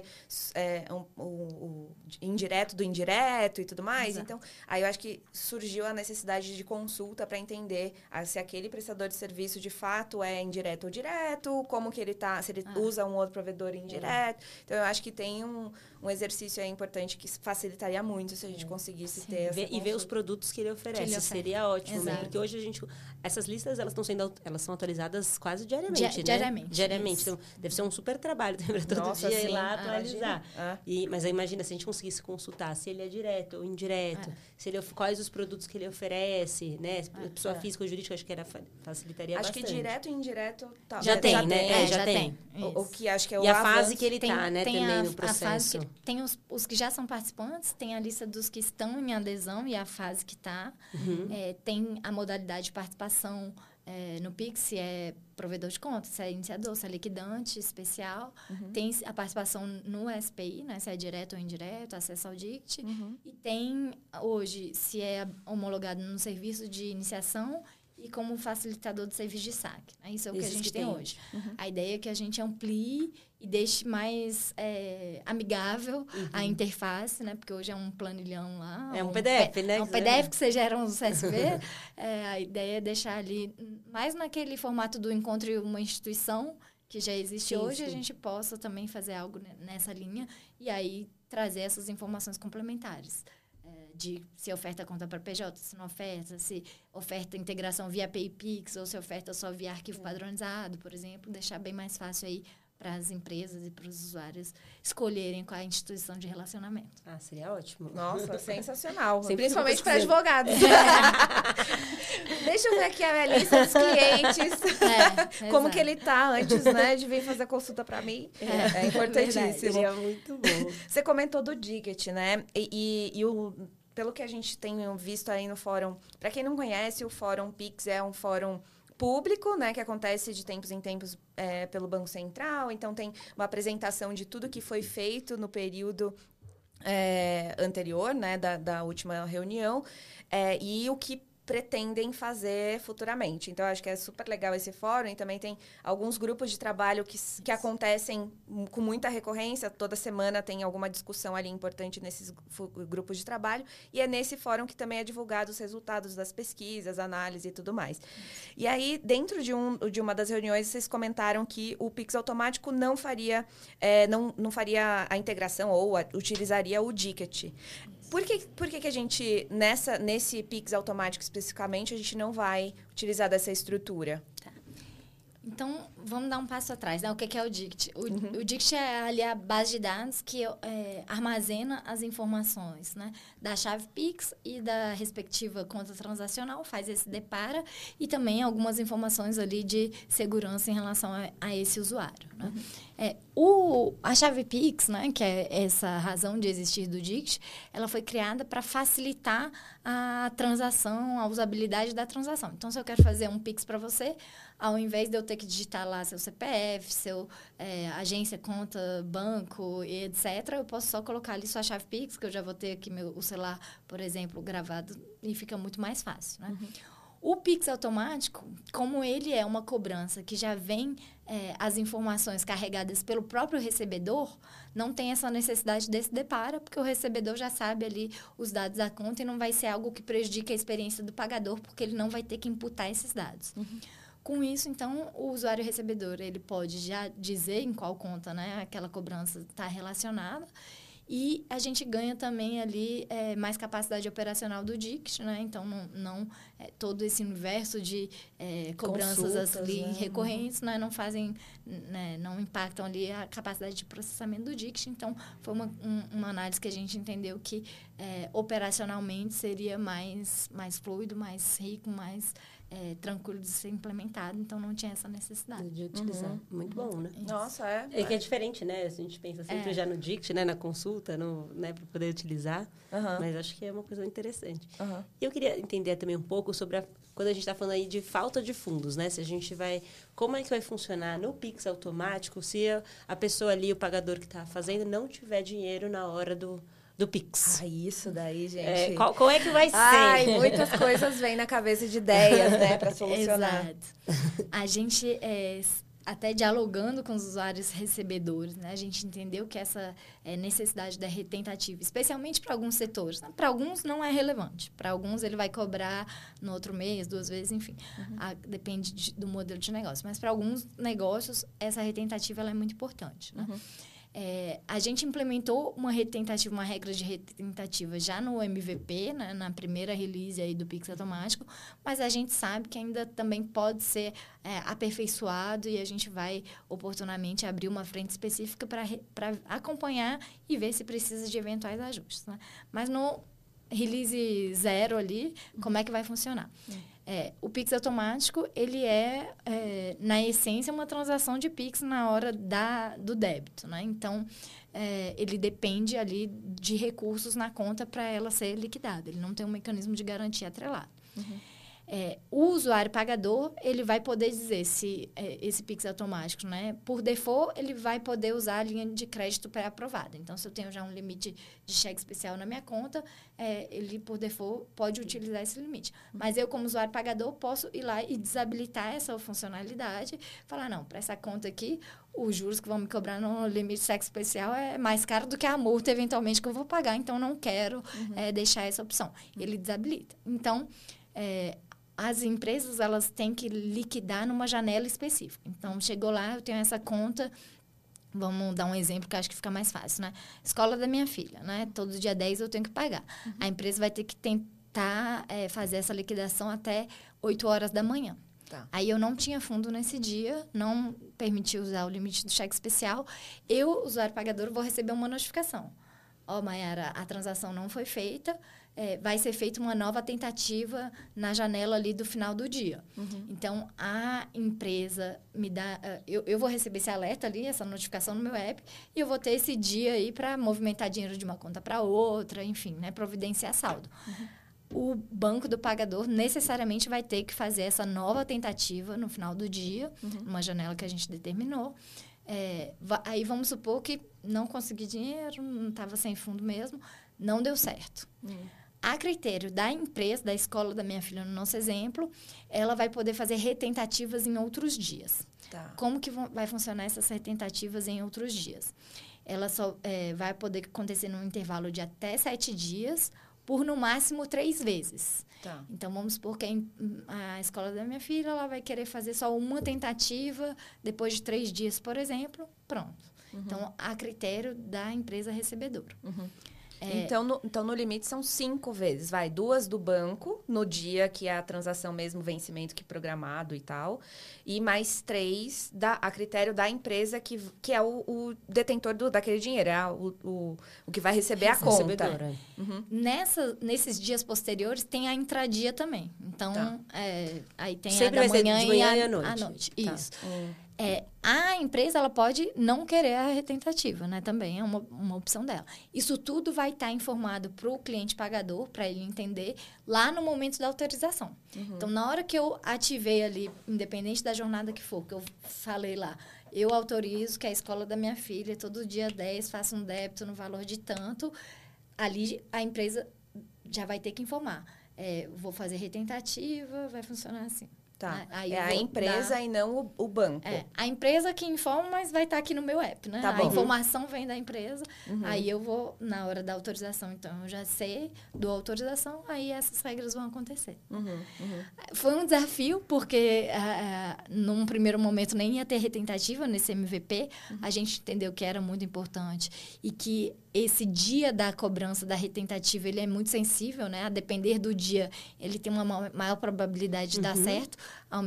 o indireto do indireto e tudo mais. Exato. Então, aí eu acho que surgiu a necessidade de consulta para entender se aquele prestador de serviço de fato é indireto ou direto, como que ele tá, se ele usa um outro provedor indireto. Então, eu acho que tem um exercício aí importante que facilitaria muito se a gente conseguisse ter essa consulta. E ver os produtos que ele oferece. Seria ótimo, né? Porque hoje essas listas, elas são atualizadas quase diariamente, né? Diariamente. Então, deve ser um super trabalho para todo dia ir lá atualizar. Mas aí imagina, se a gente conseguisse consultar se ele é direto ou indireto, quais os produtos que ele oferece, né? Pessoa física ou jurídica, acho que facilitaria bastante. Acho que direto e indireto... Já tem, né? Já tem. O que acho que é o E a fase que ele está, né? Também no processo. Tem os que já são participantes, tem a lista dos que estão em adesão e a fase que está. Tem a modalidade de participação no Pix, se é provedor de conta, se é iniciador, se é liquidante especial. Tem a participação no SPI, né, se é direto ou indireto, acesso ao DICT. E tem, hoje, se é homologado no serviço de iniciação e como facilitador de serviço de saque. Isso é o que a gente tem hoje. A ideia é que a gente amplie e deixe mais amigável a interface, né? Porque hoje é um planilhão lá. É um PDF, né? É um PDF que você gera um CSV. A ideia é deixar ali, mais naquele formato do encontro em uma instituição que já existe hoje, a gente possa também fazer algo nessa linha e aí trazer essas informações complementares. De se oferta conta para PJ, se não oferta, se oferta integração via API Pix ou se oferta só via arquivo padronizado, por exemplo, deixar bem mais fácil aí para as empresas e para os usuários escolherem qual é a instituição de relacionamento. Seria ótimo. Nossa, sensacional. Sempre principalmente para advogados. Deixa eu ver aqui a lista dos clientes. Como que ele tá antes, né, de vir fazer consulta para mim. É importantíssimo. Seria muito bom. Você comentou do DICT, né? Pelo que a gente tem visto aí no fórum, para quem não conhece, o Fórum Pix é um fórum público, né, que acontece de tempos em tempos pelo Banco Central. Então, tem uma apresentação de tudo que foi feito no período anterior, né, da última reunião, e o que pretendem fazer futuramente. Então, acho que é super legal esse fórum. E também tem alguns grupos de trabalho que acontecem com muita recorrência. Toda semana tem alguma discussão ali importante nesses grupos de trabalho. E é nesse fórum que também é divulgado os resultados das pesquisas, análise e tudo mais. E aí, dentro de uma das reuniões, vocês comentaram que o Pix automático não faria não faria a integração ou utilizaria o Dicket. Por que a gente, nesse Pix automático especificamente, a gente não vai utilizar dessa estrutura? Tá. Então, vamos dar um passo atrás, né? O que é o Dict? O Dict é ali a base de dados que armazena as informações, né? Da chave Pix e da respectiva conta transacional, faz esse depara e também algumas informações ali de segurança em relação a esse usuário, né? A chave Pix, né, que é essa razão de existir do Dict, ela foi criada para facilitar a transação, a usabilidade da transação. Então, se eu quero fazer um Pix para você, ao invés de eu ter que digitar lá seu CPF, seu agência, conta, banco, e etc., eu posso só colocar ali sua chave Pix, que eu já vou ter aqui o celular, por exemplo, gravado, e fica muito mais fácil, né? O Pix automático, como ele é uma cobrança que já vem as informações carregadas pelo próprio recebedor, não tem essa necessidade desse deparo, porque o recebedor já sabe ali os dados da conta e não vai ser algo que prejudique a experiência do pagador, porque ele não vai ter que imputar esses dados. Com isso, então, o usuário recebedor ele pode já dizer em qual conta, né, aquela cobrança está relacionada. E a gente ganha também ali mais capacidade operacional do Dict, né? Então, não todo esse universo de cobranças ali recorrentes, né? Não fazem, né? Não impactam ali a capacidade de processamento do Dict. Então, foi uma análise que a gente entendeu que operacionalmente seria mais fluido, mais rico, mais tranquilo de ser implementado. Então, não tinha essa necessidade. De utilizar. Muito bom, né? Nossa, É que é diferente, né? A gente pensa sempre já no Dict, né? Na consulta, né? Para poder utilizar. Mas acho que é uma coisa interessante. E eu queria entender também um pouco sobre quando a gente está falando aí de falta de fundos, né? Se a gente vai... Como é que vai funcionar no Pix automático se a pessoa ali, o pagador que está fazendo, não tiver dinheiro na hora do Pix? Isso daí, gente. Qual é que vai ser? Muitas coisas vêm na cabeça de ideias, né? Para solucionar. Exato. A gente... até dialogando com os usuários recebedores, né? A gente entendeu que essa necessidade da retentativa, especialmente para alguns setores, né? Para alguns não é relevante, para alguns ele vai cobrar no outro mês, 2 vezes, enfim, depende do modelo de negócio. Mas para alguns negócios, essa retentativa ela é muito importante, né? A gente implementou uma regra de retentativa já no MVP, né, na primeira release aí do Pix automático, mas a gente sabe que ainda também pode ser aperfeiçoado e a gente vai oportunamente abrir uma frente específica para acompanhar e ver se precisa de eventuais ajustes, né? Mas no release 0 ali, como é que vai funcionar? O Pix automático, ele na essência, uma transação de Pix na hora do débito, né? Então, ele depende ali de recursos na conta para ela ser liquidada. Ele não tem um mecanismo de garantia atrelado. O usuário pagador, ele vai poder dizer se esse Pix automático, né? Por default, ele vai poder usar a linha de crédito pré-aprovada. Então, se eu tenho já um limite de cheque especial na minha conta, ele, por default, pode utilizar esse limite. Mas eu, como usuário pagador, posso ir lá e desabilitar essa funcionalidade. Falar, não, para essa conta aqui, os juros que vão me cobrar no limite de cheque especial é mais caro do que a multa, eventualmente, que eu vou pagar. Então, não quero deixar essa opção. Ele desabilita. Então, as empresas, elas têm que liquidar numa janela específica. Então, chegou lá, eu tenho essa conta, vamos dar um exemplo que eu acho que fica mais fácil, né? Escola da minha filha, né? Todo dia 10 eu tenho que pagar. A empresa vai ter que tentar fazer essa liquidação até 8 horas da manhã. Tá. Aí eu não tinha fundo nesse dia, não permiti usar o limite do cheque especial. Eu, usuário pagador, vou receber uma notificação. Mayara, a transação não foi feita, vai ser feita uma nova tentativa na janela ali do final do dia. Então, a empresa me dá... Eu vou receber esse alerta ali, essa notificação no meu app, e eu vou ter esse dia aí para movimentar dinheiro de uma conta para outra, enfim, né, providenciar saldo. O banco do pagador necessariamente vai ter que fazer essa nova tentativa no final do dia, numa janela que a gente determinou. Aí vamos supor que não consegui dinheiro, não estava sem fundo mesmo, não deu certo. A critério da empresa, da escola da minha filha, no nosso exemplo, ela vai poder fazer retentativas em outros dias. Tá. Como que vai funcionar essas retentativas em outros dias? Ela só vai poder acontecer num intervalo de até 7 dias, por no máximo 3 vezes. Tá. Então, vamos supor que a escola da minha filha, ela vai querer fazer só uma tentativa, depois de 3 dias, por exemplo, pronto. Então, a critério da empresa recebedora. Então, no limite, são 5 vezes. 2 do banco, no dia que é a transação mesmo, vencimento que programado e tal. E mais 3 a critério da empresa, que é o detentor daquele dinheiro. É o que vai receber a conta. Nesses dias posteriores, tem a intradia também. Então, aí tem sempre a da manhã, de manhã e à noite. à noite. Tá. Isso. A empresa, ela pode não querer a retentativa, né? Também é uma opção dela. Isso tudo vai estar informado para o cliente pagador, para ele entender, lá no momento da autorização. Então, na hora que eu ativei ali, independente da jornada que for, que eu falei lá, eu autorizo que a escola da minha filha, todo dia 10, faça um débito no valor de tanto, ali a empresa já vai ter que informar. Vou fazer retentativa, vai funcionar assim. Tá. Aí é a empresa e não o banco. A empresa que informa, mas vai estar aqui no meu app, né? Tá bom. A informação vem da empresa, aí eu vou, na hora da autorização, então, eu já sei, dou autorização, aí essas regras vão acontecer. Foi um desafio, porque num primeiro momento nem ia ter retentativa nesse MVP, a gente entendeu que era muito importante e que esse dia da cobrança da retentativa, ele é muito sensível, né? A depender do dia, ele tem uma maior probabilidade de dar certo,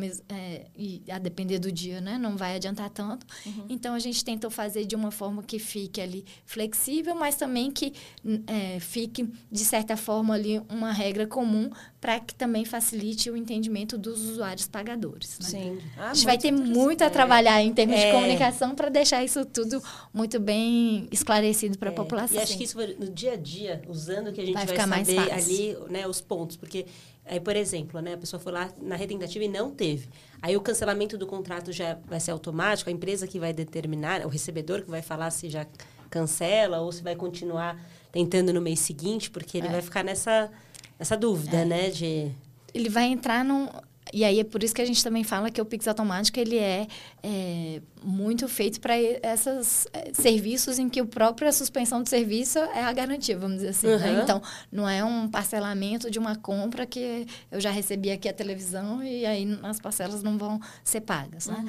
e a depender do dia, né? Não vai adiantar tanto. Então, a gente tentou fazer de uma forma que fique ali flexível, mas também que fique, de certa forma, ali uma regra comum para que também facilite o entendimento dos usuários pagadores. Né? Sim. A gente vai ter muito a trabalhar em termos de comunicação para deixar isso tudo muito bem esclarecido para a população. E acho que isso no dia a dia, usando que a gente vai ficar mais saber fácil. ali, né, os pontos. Porque, aí, por exemplo, né, a pessoa foi lá na retentativa e não teve. Aí o cancelamento do contrato já vai ser automático, a empresa que vai determinar, o recebedor que vai falar se já cancela ou se vai continuar tentando no mês seguinte, porque ele vai ficar nessa dúvida, né? Ele vai entrar num... E aí, é por isso que a gente também fala que o Pix automático, ele é muito feito para esses serviços em que a própria suspensão de serviço é a garantia, vamos dizer assim. Né? Então, não é um parcelamento de uma compra que eu já recebi aqui a televisão e aí as parcelas não vão ser pagas, né?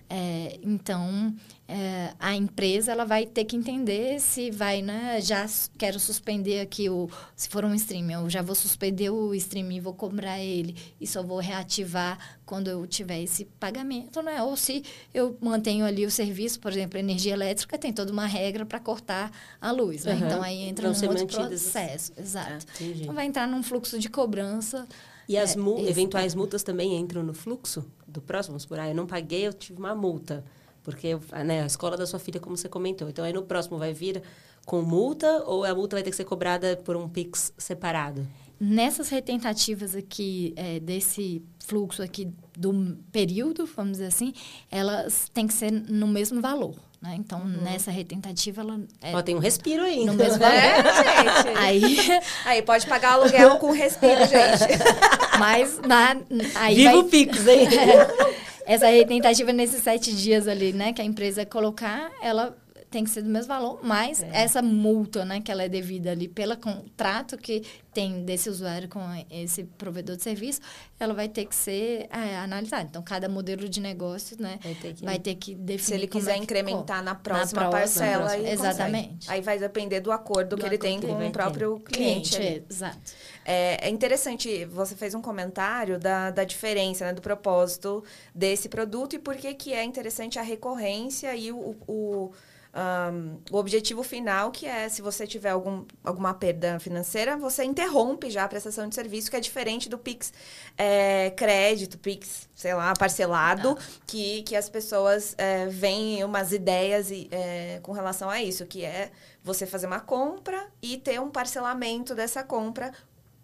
Então, a empresa ela vai ter que entender se vai, né? Já quero suspender aqui, se for um streaming, eu já vou suspender o streaming, vou cobrar ele e só vou reativar quando eu tiver esse pagamento, né? Ou se eu mantenho ali o serviço, por exemplo, energia elétrica, tem toda uma regra para cortar a luz, né? Então, aí entra num outro processo. Exato. Então, vai entrar num fluxo de cobrança. E as eventuais multas também entram no fluxo do próximo? Vamos supor, eu não paguei, eu tive uma multa. Porque a escola da sua filha, como você comentou. Então, aí no próximo vai vir com multa ou a multa vai ter que ser cobrada por um Pix separado? Nessas retentativas aqui, desse fluxo aqui do período, vamos dizer assim, elas têm que ser no mesmo valor. Né? Então, nessa retentativa, ela... tem um respiro aí. No mesmo valor. Gente. Aí pode pagar aluguel com respiro, gente. Mas, aí Viva o Pix, hein? Essa retentativa nesses 7 dias ali, né? Que a empresa colocar, ela tem que ser do mesmo valor, mas essa multa, né? Que ela é devida ali pelo contrato que tem desse usuário com esse provedor de serviço, ela vai ter que ser analisada. Então, cada modelo de negócio, né? Vai ter que definir. Se ele quiser incrementar na próxima parcela. Exatamente. Aí vai depender do acordo que ele tem com o próprio cliente. Exato. É interessante, você fez um comentário da diferença, né, do propósito desse produto e por que é interessante a recorrência e o objetivo final, que é, se você tiver alguma perda financeira, você interrompe já a prestação de serviço, que é diferente do Pix crédito, Pix, sei lá, parcelado, que as pessoas veem umas ideias com relação a isso, que é você fazer uma compra e ter um parcelamento dessa compra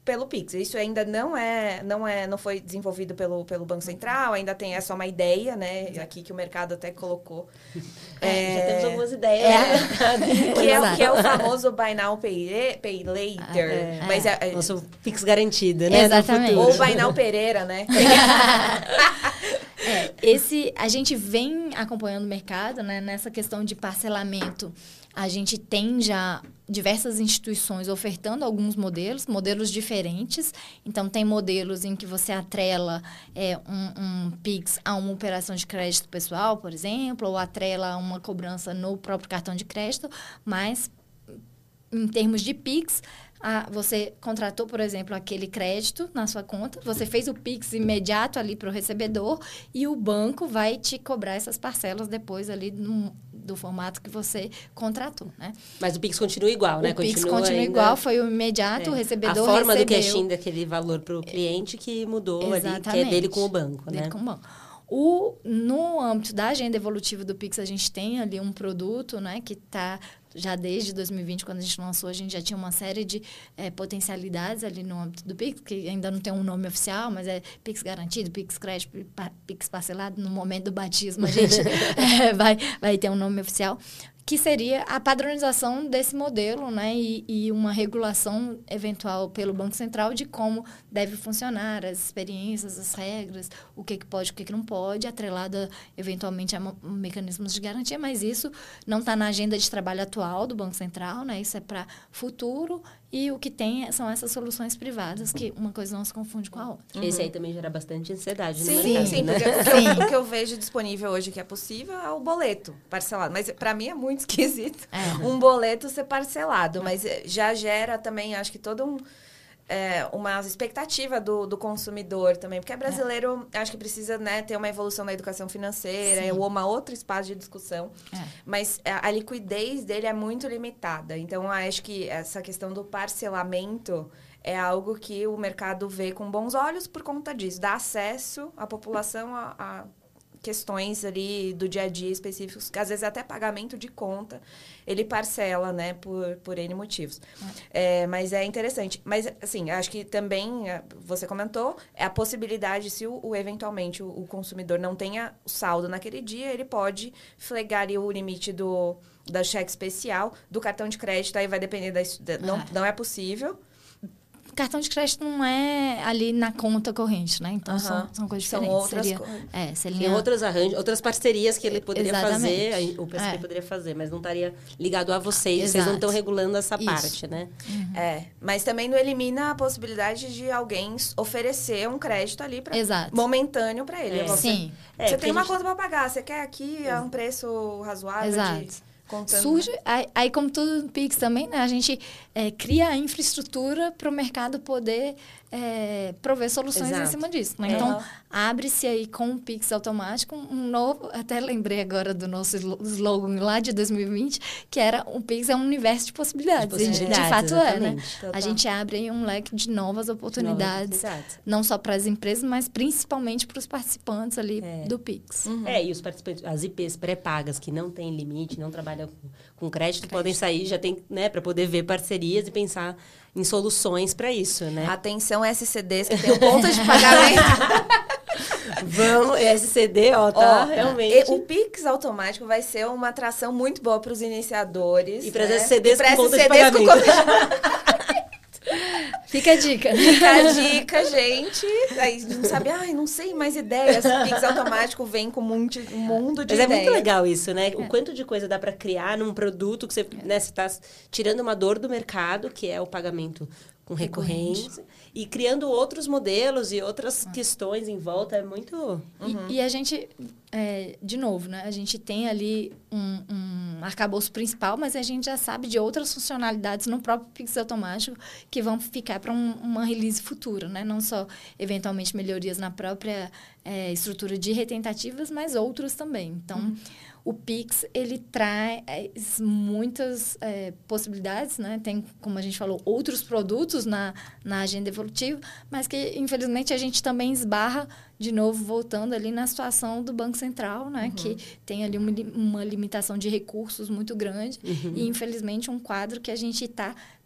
pelo Pix. Isso ainda não foi desenvolvido pelo Banco Central, ainda é só uma ideia, né? Aqui que o mercado até colocou. Já temos algumas ideias. Que é o famoso Buy Now, Pay Later. Mas nosso Pix garantido, né? Exatamente. Ou Buy Now Pereira, né? A gente vem acompanhando o mercado, né? Nessa questão de parcelamento. A gente tem já diversas instituições ofertando alguns modelos diferentes. Então, tem modelos em que você atrela um PIX a uma operação de crédito pessoal, por exemplo, ou atrela uma cobrança no próprio cartão de crédito. Mas, em termos de PIX, você contratou, por exemplo, aquele crédito na sua conta, você fez o PIX imediato ali para o recebedor e o banco vai te cobrar essas parcelas depois ali do formato que você contratou, né? Mas o PIX continua igual, né? O PIX continua igual, foi o imediato, o recebedor recebeu. A forma do cash-in daquele valor para o cliente que mudou ali, que é dele com o banco, né? Dele com o banco. No âmbito da agenda evolutiva do PIX, a gente tem ali um produto, né, que está já desde 2020, quando a gente lançou, a gente já tinha uma série de potencialidades ali no âmbito do PIX, que ainda não tem um nome oficial, mas é PIX garantido, PIX crédito, PIX parcelado. No momento do batismo, a gente vai ter um nome oficial, que seria a padronização desse modelo, né, e uma regulação eventual pelo Banco Central de como deve funcionar, as experiências, as regras, o que pode, o que não pode, atrelada eventualmente a mecanismos de garantia, mas isso não está na agenda de trabalho atual do Banco Central, né, isso é para futuro, e o que tem são essas soluções privadas, que uma coisa não se confunde com a outra. Esse aí também gera bastante ansiedade no mercado, né? Porque o que eu vejo disponível hoje que é possível é o boleto parcelado. Mas para mim é muito esquisito um boleto ser parcelado. Mas já gera também, acho que uma expectativa do consumidor também. Porque brasileiro, acho que precisa, né, ter uma evolução na educação financeira, ou uma outra espaço de discussão. Mas a liquidez dele é muito limitada. Então, acho que essa questão do parcelamento é algo que o mercado vê com bons olhos por conta disso. Dá acesso à população a questões ali do dia a dia específicos, que às vezes até pagamento de conta, ele parcela, né, por N motivos. Mas é interessante. Mas, assim, acho que também, você comentou, é a possibilidade, se eventualmente o consumidor não tenha o saldo naquele dia, ele pode flegar ali o limite da cheque especial, do cartão de crédito, aí vai depender não é possível. Cartão de crédito não é ali na conta corrente, né? Então, são coisas diferentes. São outras Tem outros arranjos, outras parcerias que ele poderia fazer, o PSP poderia fazer, mas não estaria ligado a vocês. Vocês não estão regulando essa parte, né? Mas também não elimina a possibilidade de alguém oferecer um crédito ali momentâneo para ele. Sim. Você tem uma conta para pagar, você quer aqui a um preço razoável surge, aí como tudo no Pix também, né, a gente cria a infraestrutura para o mercado poder prover soluções em cima disso, né? Então, abre-se aí com o Pix automático um novo, até lembrei agora do nosso slogan lá de 2020, que era o Pix é um universo de possibilidades. De fato né? A gente abre aí um leque de novas oportunidades, não só para as empresas, mas principalmente para os participantes ali do Pix. E os participantes, as IPs pré-pagas que não têm limite, não trabalham com crédito, podem sair, já tem, né, para poder ver parcerias e pensar em soluções para isso, né? Atenção, SCDs que tem um ponto de pagamento. Vamos, SCD, tá? Realmente. O Pix automático vai ser uma atração muito boa para os iniciadores. E para as SCDs com conta de pagamento. Fica a dica. Fica a dica, gente. Aí não sabe, não sei mais ideias. O Pix automático vem com um mundo de ideias. Mas é muito legal isso, né? O quanto de coisa dá para criar num produto que você está tirando uma dor do mercado, que é o pagamento com recorrência, e criando outros modelos e outras questões em volta. É muito... E a gente, de novo, né? A gente tem ali um arcabouço principal, mas a gente já sabe de outras funcionalidades no próprio Pix automático que vão ficar para uma release futura, né? Não só, eventualmente, melhorias na própria estrutura de retentativas, mas outros também. Então, o Pix, ele traz muitas possibilidades, né? Tem, como a gente falou, outros produtos na agenda evolutiva, mas que, infelizmente, a gente também esbarra, de novo, voltando ali na situação do Banco Central, né? Que tem ali uma limitação de recursos muito grande e, infelizmente, um quadro que a gente está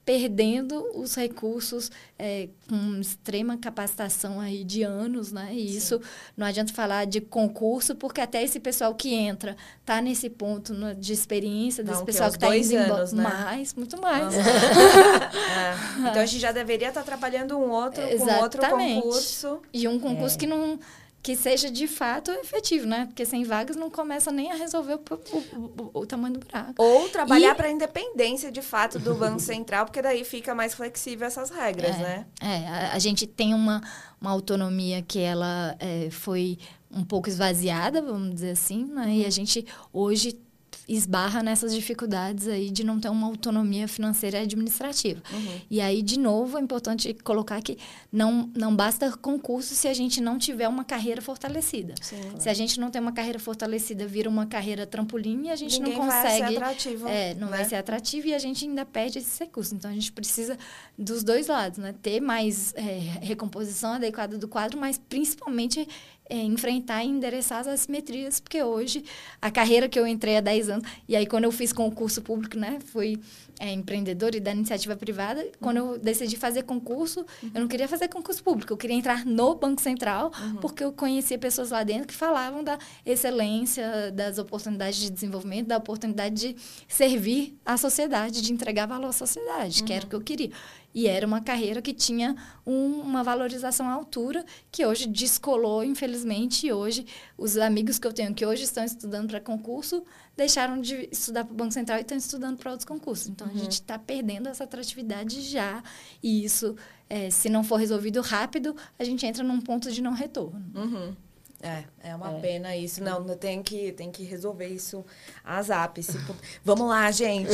perdendo os recursos com extrema capacitação aí de anos, né? E isso não adianta falar de concurso, porque até esse pessoal que entra tá nesse ponto de experiência, desse pessoal que está indo embora, né? Muito mais. Então, a gente já deveria estar trabalhando com outro concurso. E um concurso que seja de fato efetivo, né? Porque sem vagas não começa nem a resolver o tamanho do buraco. Ou trabalhar para a independência, de fato, do Banco Central, porque daí fica mais flexível essas regras, né? A gente tem uma autonomia que ela foi um pouco esvaziada, vamos dizer assim, né? E a gente hoje esbarra nessas dificuldades aí de não ter uma autonomia financeira e administrativa. E aí, de novo, é importante colocar que não basta concurso se a gente não tiver uma carreira fortalecida. Sim, se a gente não tem uma carreira fortalecida, vira uma carreira trampolim e a gente ninguém não consegue... vai ser atrativo. Não vai ser atrativo e a gente ainda perde esses recursos. Então, a gente precisa dos dois lados, né? Ter mais recomposição adequada do quadro, mas principalmente... enfrentar e endereçar as assimetrias, porque hoje, a carreira que eu entrei há 10 anos, e aí quando eu fiz concurso público, né, fui empreendedora e da iniciativa privada, quando eu decidi fazer concurso, eu não queria fazer concurso público, eu queria entrar no Banco Central, porque eu conhecia pessoas lá dentro que falavam da excelência, das oportunidades de desenvolvimento, da oportunidade de servir à sociedade, de entregar valor à sociedade, que era o que eu queria. E era uma carreira que tinha uma valorização à altura, que hoje descolou, infelizmente, e hoje os amigos que eu tenho que hoje estão estudando para concurso, deixaram de estudar para o Banco Central e estão estudando para outros concursos. Então, a gente está perdendo essa atratividade já, e isso, se não for resolvido rápido, a gente entra num ponto de não retorno. É uma pena isso. Não, tem que resolver isso às ápices. Vamos lá, gente.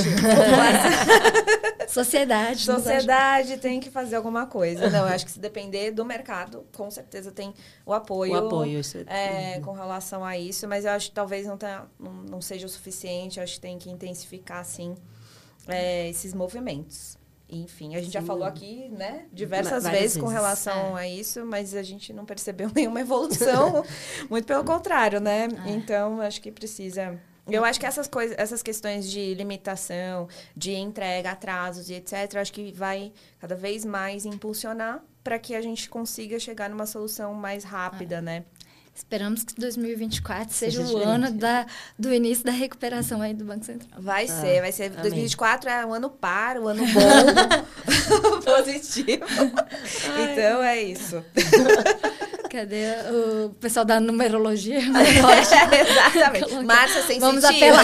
Sociedade tem que fazer alguma coisa. Não, eu acho que se depender do mercado, com certeza tem o apoio. Isso com relação a isso, mas eu acho que talvez não seja o suficiente. Eu acho que tem que intensificar, sim, esses movimentos. Enfim, a gente já falou aqui, né, diversas vezes com relação a isso, mas a gente não percebeu nenhuma evolução, muito pelo contrário, né? Então, acho que precisa... Eu acho que essas questões de limitação, de entrega, atrasos e etc., acho que vai cada vez mais impulsionar para que a gente consiga chegar numa solução mais rápida, né? Esperamos que 2024 seja o ano do início da recuperação aí do Banco Central. Vai ser. 2024 é um ano par, um ano bom, positivo. Então, é isso. Cadê o pessoal da numerologia? Exatamente. Márcia Sensitiva. Vamos apelar.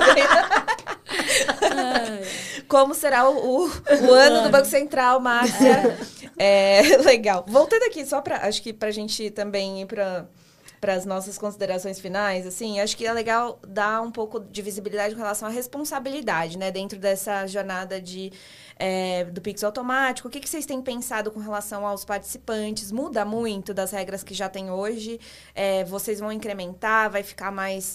Como será o ano do Banco Central, Márcia? Legal. Voltando aqui, acho que pra gente também ir para as nossas considerações finais, assim, acho que é legal dar um pouco de visibilidade com relação à responsabilidade, né, dentro dessa jornada do Pix automático. O que vocês têm pensado com relação aos participantes? Muda muito das regras que já tem hoje? Vocês vão incrementar? Vai ficar mais,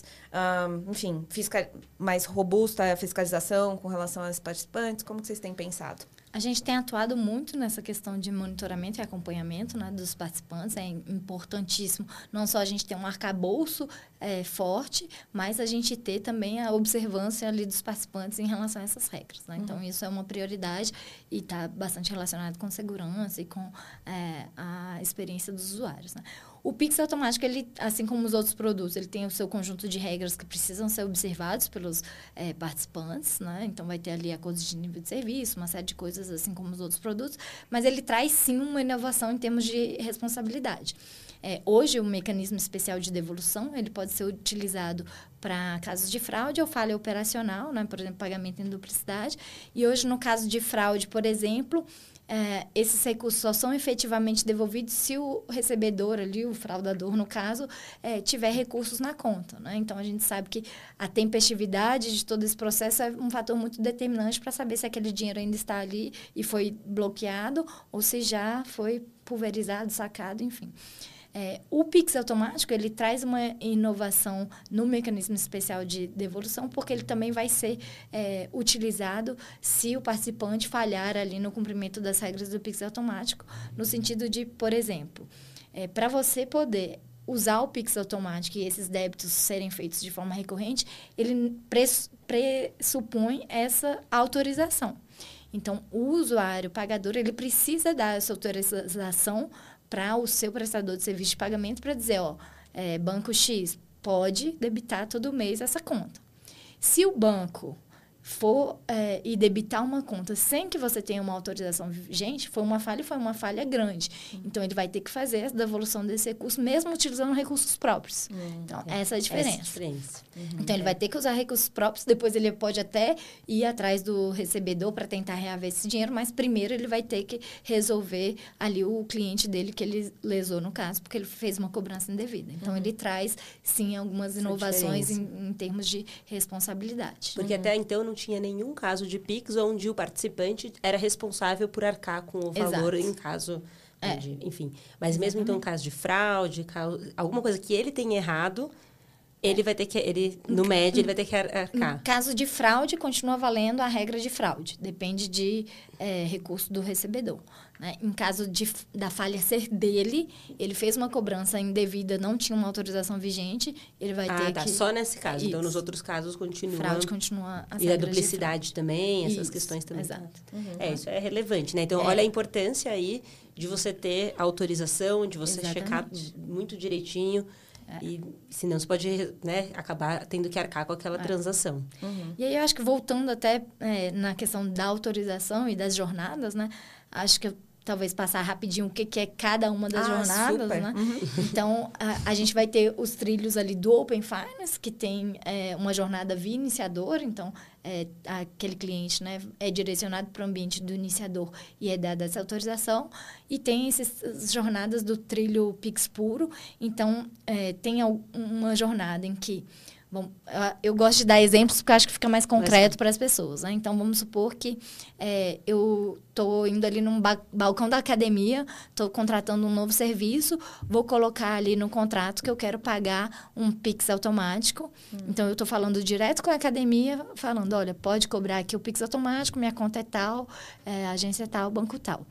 mais robusta a fiscalização com relação aos participantes? Como que vocês têm pensado? A gente tem atuado muito nessa questão de monitoramento e acompanhamento, né, dos participantes. É importantíssimo não só a gente ter um arcabouço forte, mas a gente ter também a observância ali dos participantes em relação a essas regras, né? Então, isso é uma prioridade e está bastante relacionado com segurança e com a experiência dos usuários, né? O Pix automático, ele, assim como os outros produtos, ele tem o seu conjunto de regras que precisam ser observados pelos participantes, né? Então, vai ter ali acordos de nível de serviço, uma série de coisas, assim como os outros produtos, mas ele traz, sim, uma inovação em termos de responsabilidade. Hoje, o mecanismo especial de devolução, ele pode ser utilizado para casos de fraude ou falha operacional, né? Por exemplo, pagamento em duplicidade. E hoje, no caso de fraude, por exemplo, esses recursos só são efetivamente devolvidos se o recebedor ali, o fraudador, no caso, tiver recursos na conta, né? Então, a gente sabe que a tempestividade de todo esse processo é um fator muito determinante para saber se aquele dinheiro ainda está ali e foi bloqueado ou se já foi pulverizado, sacado, enfim. O Pix automático, ele traz uma inovação no mecanismo especial de devolução, porque ele também vai ser utilizado se o participante falhar ali no cumprimento das regras do Pix automático, no sentido de, por exemplo, para você poder usar o Pix automático e esses débitos serem feitos de forma recorrente, ele pressupõe essa autorização. Então, o usuário pagador, ele precisa dar essa autorização para o seu prestador de serviço de pagamento para dizer, Banco X pode debitar todo mês essa conta. Se o banco for e debitar uma conta sem que você tenha uma autorização vigente, foi uma falha grande. Então, ele vai ter que fazer a devolução desse recurso, mesmo utilizando recursos próprios. Então, essa é a diferença. Então, ele vai ter que usar recursos próprios, depois ele pode até ir atrás do recebedor para tentar reaver esse dinheiro, mas primeiro ele vai ter que resolver ali o cliente dele que ele lesou no caso, porque ele fez uma cobrança indevida. Então, ele traz, sim, algumas inovações em termos de responsabilidade. Porque até então não tinha nenhum caso de Pix onde o participante era responsável por arcar com o valor em caso de, enfim. Mas mesmo então, caso de fraude, alguma coisa que ele tenha errado, ele vai ter que, no médio, ele vai ter que arcar. No caso de fraude, continua valendo a regra de fraude. Depende de recurso do recebedor. Né? Em caso da falha ser dele, ele fez uma cobrança indevida, não tinha uma autorização vigente, ele vai ter que... só nesse caso. Isso. Então, nos outros casos, continua... Fraude continua as regras. E a duplicidade também, essas questões também. Exato. Isso é relevante, né? Então, olha a importância aí de você ter autorização, de você checar muito direitinho. E senão você pode acabar tendo que arcar com aquela transação. E aí eu acho que voltando até na questão da autorização e das jornadas, né? Acho que eu talvez passar rapidinho o que é cada uma das jornadas, super. Né? Então, a gente vai ter os trilhos ali do Open Finance, que tem uma jornada via iniciador, então, aquele cliente, né, é direcionado para o ambiente do iniciador e é dada essa autorização. E tem essas jornadas do trilho Pix puro, então, tem uma jornada em que... Bom, eu gosto de dar exemplos porque eu acho que fica mais concreto para as pessoas. Né? Então, vamos supor que eu estou indo ali num balcão da academia, estou contratando um novo serviço, vou colocar ali no contrato que eu quero pagar um Pix automático. Então, eu estou falando direto com a academia, falando, olha, pode cobrar aqui o Pix automático, minha conta é tal, agência tal, banco tal.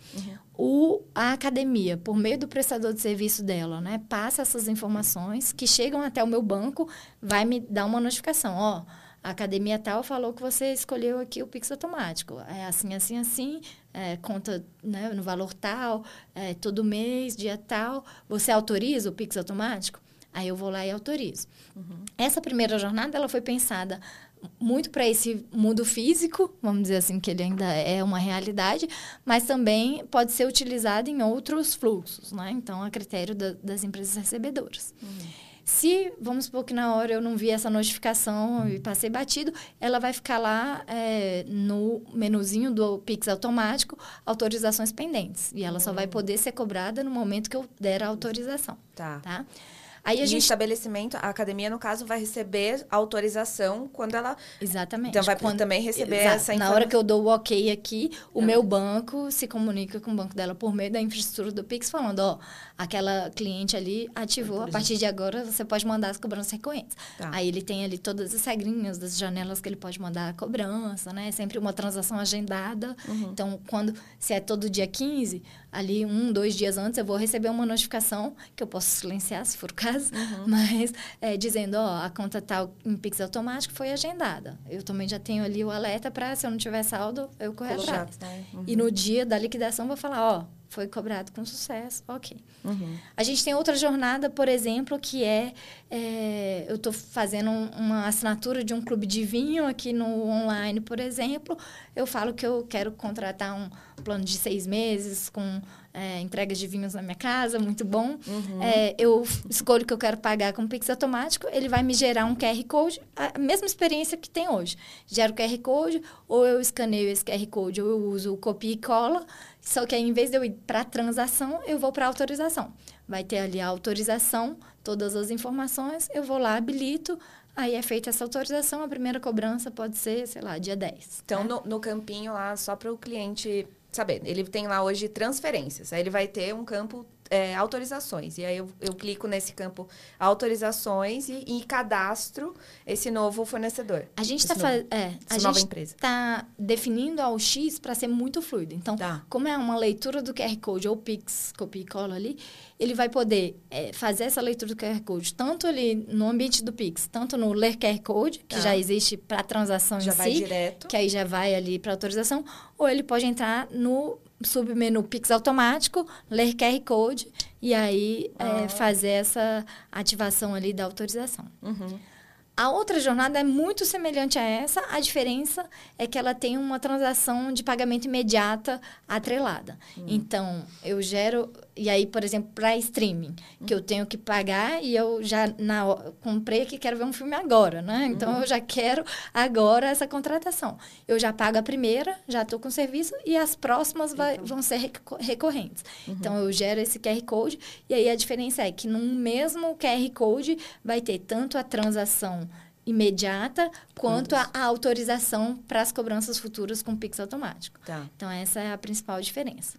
A academia, por meio do prestador de serviço dela, né, passa essas informações que chegam até o meu banco, vai me dar uma notificação. A academia tal falou que você escolheu aqui o Pix automático. É assim, assim, assim, conta, né, no valor tal, todo mês, dia tal. Você autoriza o Pix automático? Aí eu vou lá e autorizo. Essa primeira jornada, ela foi pensada muito para esse mundo físico, vamos dizer assim, que ele ainda é uma realidade, mas também pode ser utilizado em outros fluxos, né? Então, a critério das empresas recebedoras. Se, vamos supor que na hora eu não vi essa notificação e passei batido, ela vai ficar lá no menuzinho do Pix automático, autorizações pendentes. E ela só vai poder ser cobrada no momento que eu der a autorização. Tá? Aí o estabelecimento, a academia, no caso, vai receber autorização quando ela... Exatamente. Então, vai também receber essa informação. Na hora que eu dou o ok aqui, o meu banco se comunica com o banco dela por meio da infraestrutura do Pix, falando, aquela cliente ali ativou, a partir de agora você pode mandar as cobranças recorrentes. Aí ele tem ali todas as regrinhas das janelas que ele pode mandar a cobrança, né? Sempre uma transação agendada. Então, se é todo dia 15, ali 2 dias antes eu vou receber uma notificação, que eu posso silenciar se for o caso, mas dizendo, a conta tal em Pix automático foi agendada. Eu também já tenho ali o alerta para, se eu não tiver saldo, eu correr atrás. E no dia da liquidação, vou falar, foi cobrado com sucesso, ok. A gente tem outra jornada, por exemplo, que eu estou fazendo uma assinatura de um clube de vinho aqui no online, por exemplo. Eu falo que eu quero contratar um plano de 6 meses com entregas de vinhos na minha casa, muito bom. Eu escolho que eu quero pagar com Pix automático, ele vai me gerar um QR Code, a mesma experiência que tem hoje. Gera o QR Code, ou eu escaneio esse QR Code, ou eu uso o copia e cola, só que aí, em vez de eu ir para a transação, eu vou para a autorização. Vai ter ali a autorização, todas as informações, eu vou lá, habilito, aí é feita essa autorização, a primeira cobrança pode ser, sei lá, dia 10. Então, no campinho lá, só para o cliente saber, ele tem lá hoje transferências, aí ele vai ter um campo autorizações. E aí eu clico nesse campo autorizações e cadastro esse novo fornecedor. A gente empresa. Está definindo a UX para ser muito fluido. Então, como é uma leitura do QR Code ou Pix, copia e cola ali, ele vai poder fazer essa leitura do QR Code tanto ali no ambiente do Pix, tanto no Ler QR Code, que já existe para a transação já em vai si, direto. que aí já vai ali para autorização, ou ele pode entrar no submenu Pix automático, ler QR Code e aí fazer essa ativação ali da autorização. Uhum. A outra jornada é muito semelhante a essa, a diferença é que ela tem uma transação de pagamento imediata atrelada. Então, eu gero... E aí, por exemplo, para streaming, que eu tenho que pagar e eu já comprei aqui, quero ver um filme agora, né? Então, eu já quero agora essa contratação. Eu já pago a primeira, já estou com o serviço e as próximas vão ser recorrentes. Então, eu gero esse QR Code e aí a diferença é que no mesmo QR Code vai ter tanto a transação imediata quanto a autorização para as cobranças futuras com Pix automático. Então, essa é a principal diferença.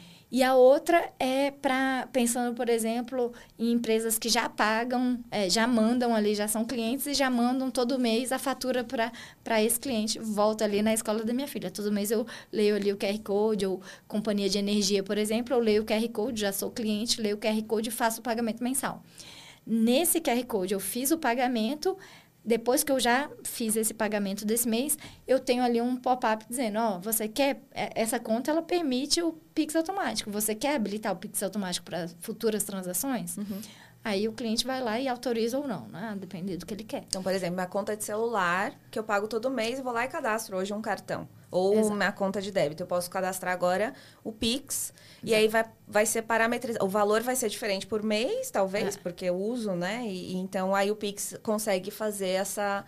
E a outra é pensando, por exemplo, em empresas que já pagam, já mandam ali, já são clientes e já mandam todo mês a fatura para esse cliente. Volta ali na escola da minha filha. Todo mês eu leio ali o QR Code, ou companhia de energia, por exemplo, eu leio o QR Code, já sou cliente, leio o QR Code e faço o pagamento mensal. Nesse QR Code, eu fiz o pagamento. Depois que eu já fiz esse pagamento desse mês, eu tenho ali um pop-up dizendo, você quer... Essa conta, ela permite o Pix automático. Você quer habilitar o Pix automático para futuras transações? Aí o cliente vai lá e autoriza ou não, né? Depende do que ele quer. Então, por exemplo, minha conta de celular, que eu pago todo mês, eu vou lá e cadastro hoje um cartão. Ou minha conta de débito. Eu posso cadastrar agora o Pix. E aí vai ser parametrizado. O valor vai ser diferente por mês, talvez, porque eu uso, né? E então, aí o Pix consegue fazer essa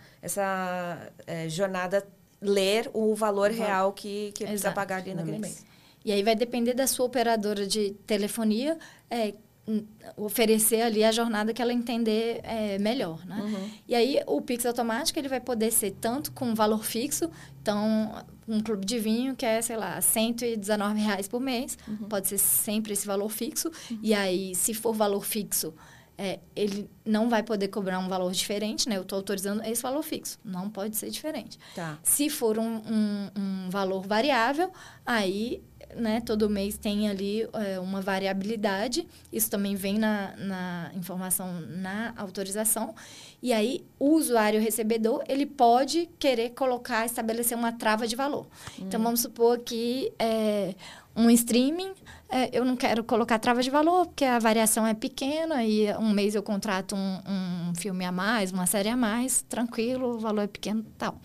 jornada, ler o valor real que precisa pagar ali naquele mês. E aí vai depender da sua operadora de telefonia, oferecer ali a jornada que ela entender melhor, né? E aí, o Pix automático, ele vai poder ser tanto com valor fixo, então, um clube de vinho que é, sei lá, R$119 por mês, pode ser sempre esse valor fixo, e aí, se for valor fixo, ele não vai poder cobrar um valor diferente, né? Eu estou autorizando esse valor fixo, não pode ser diferente. Se for um valor variável, aí... Né, todo mês tem ali uma variabilidade, isso também vem na informação, na autorização, e aí o usuário recebedor, ele pode querer estabelecer uma trava de valor. Então, vamos supor que um streaming, eu não quero colocar trava de valor, porque a variação é pequena, e um mês eu contrato um filme a mais, uma série a mais, tranquilo, o valor é pequeno e tal.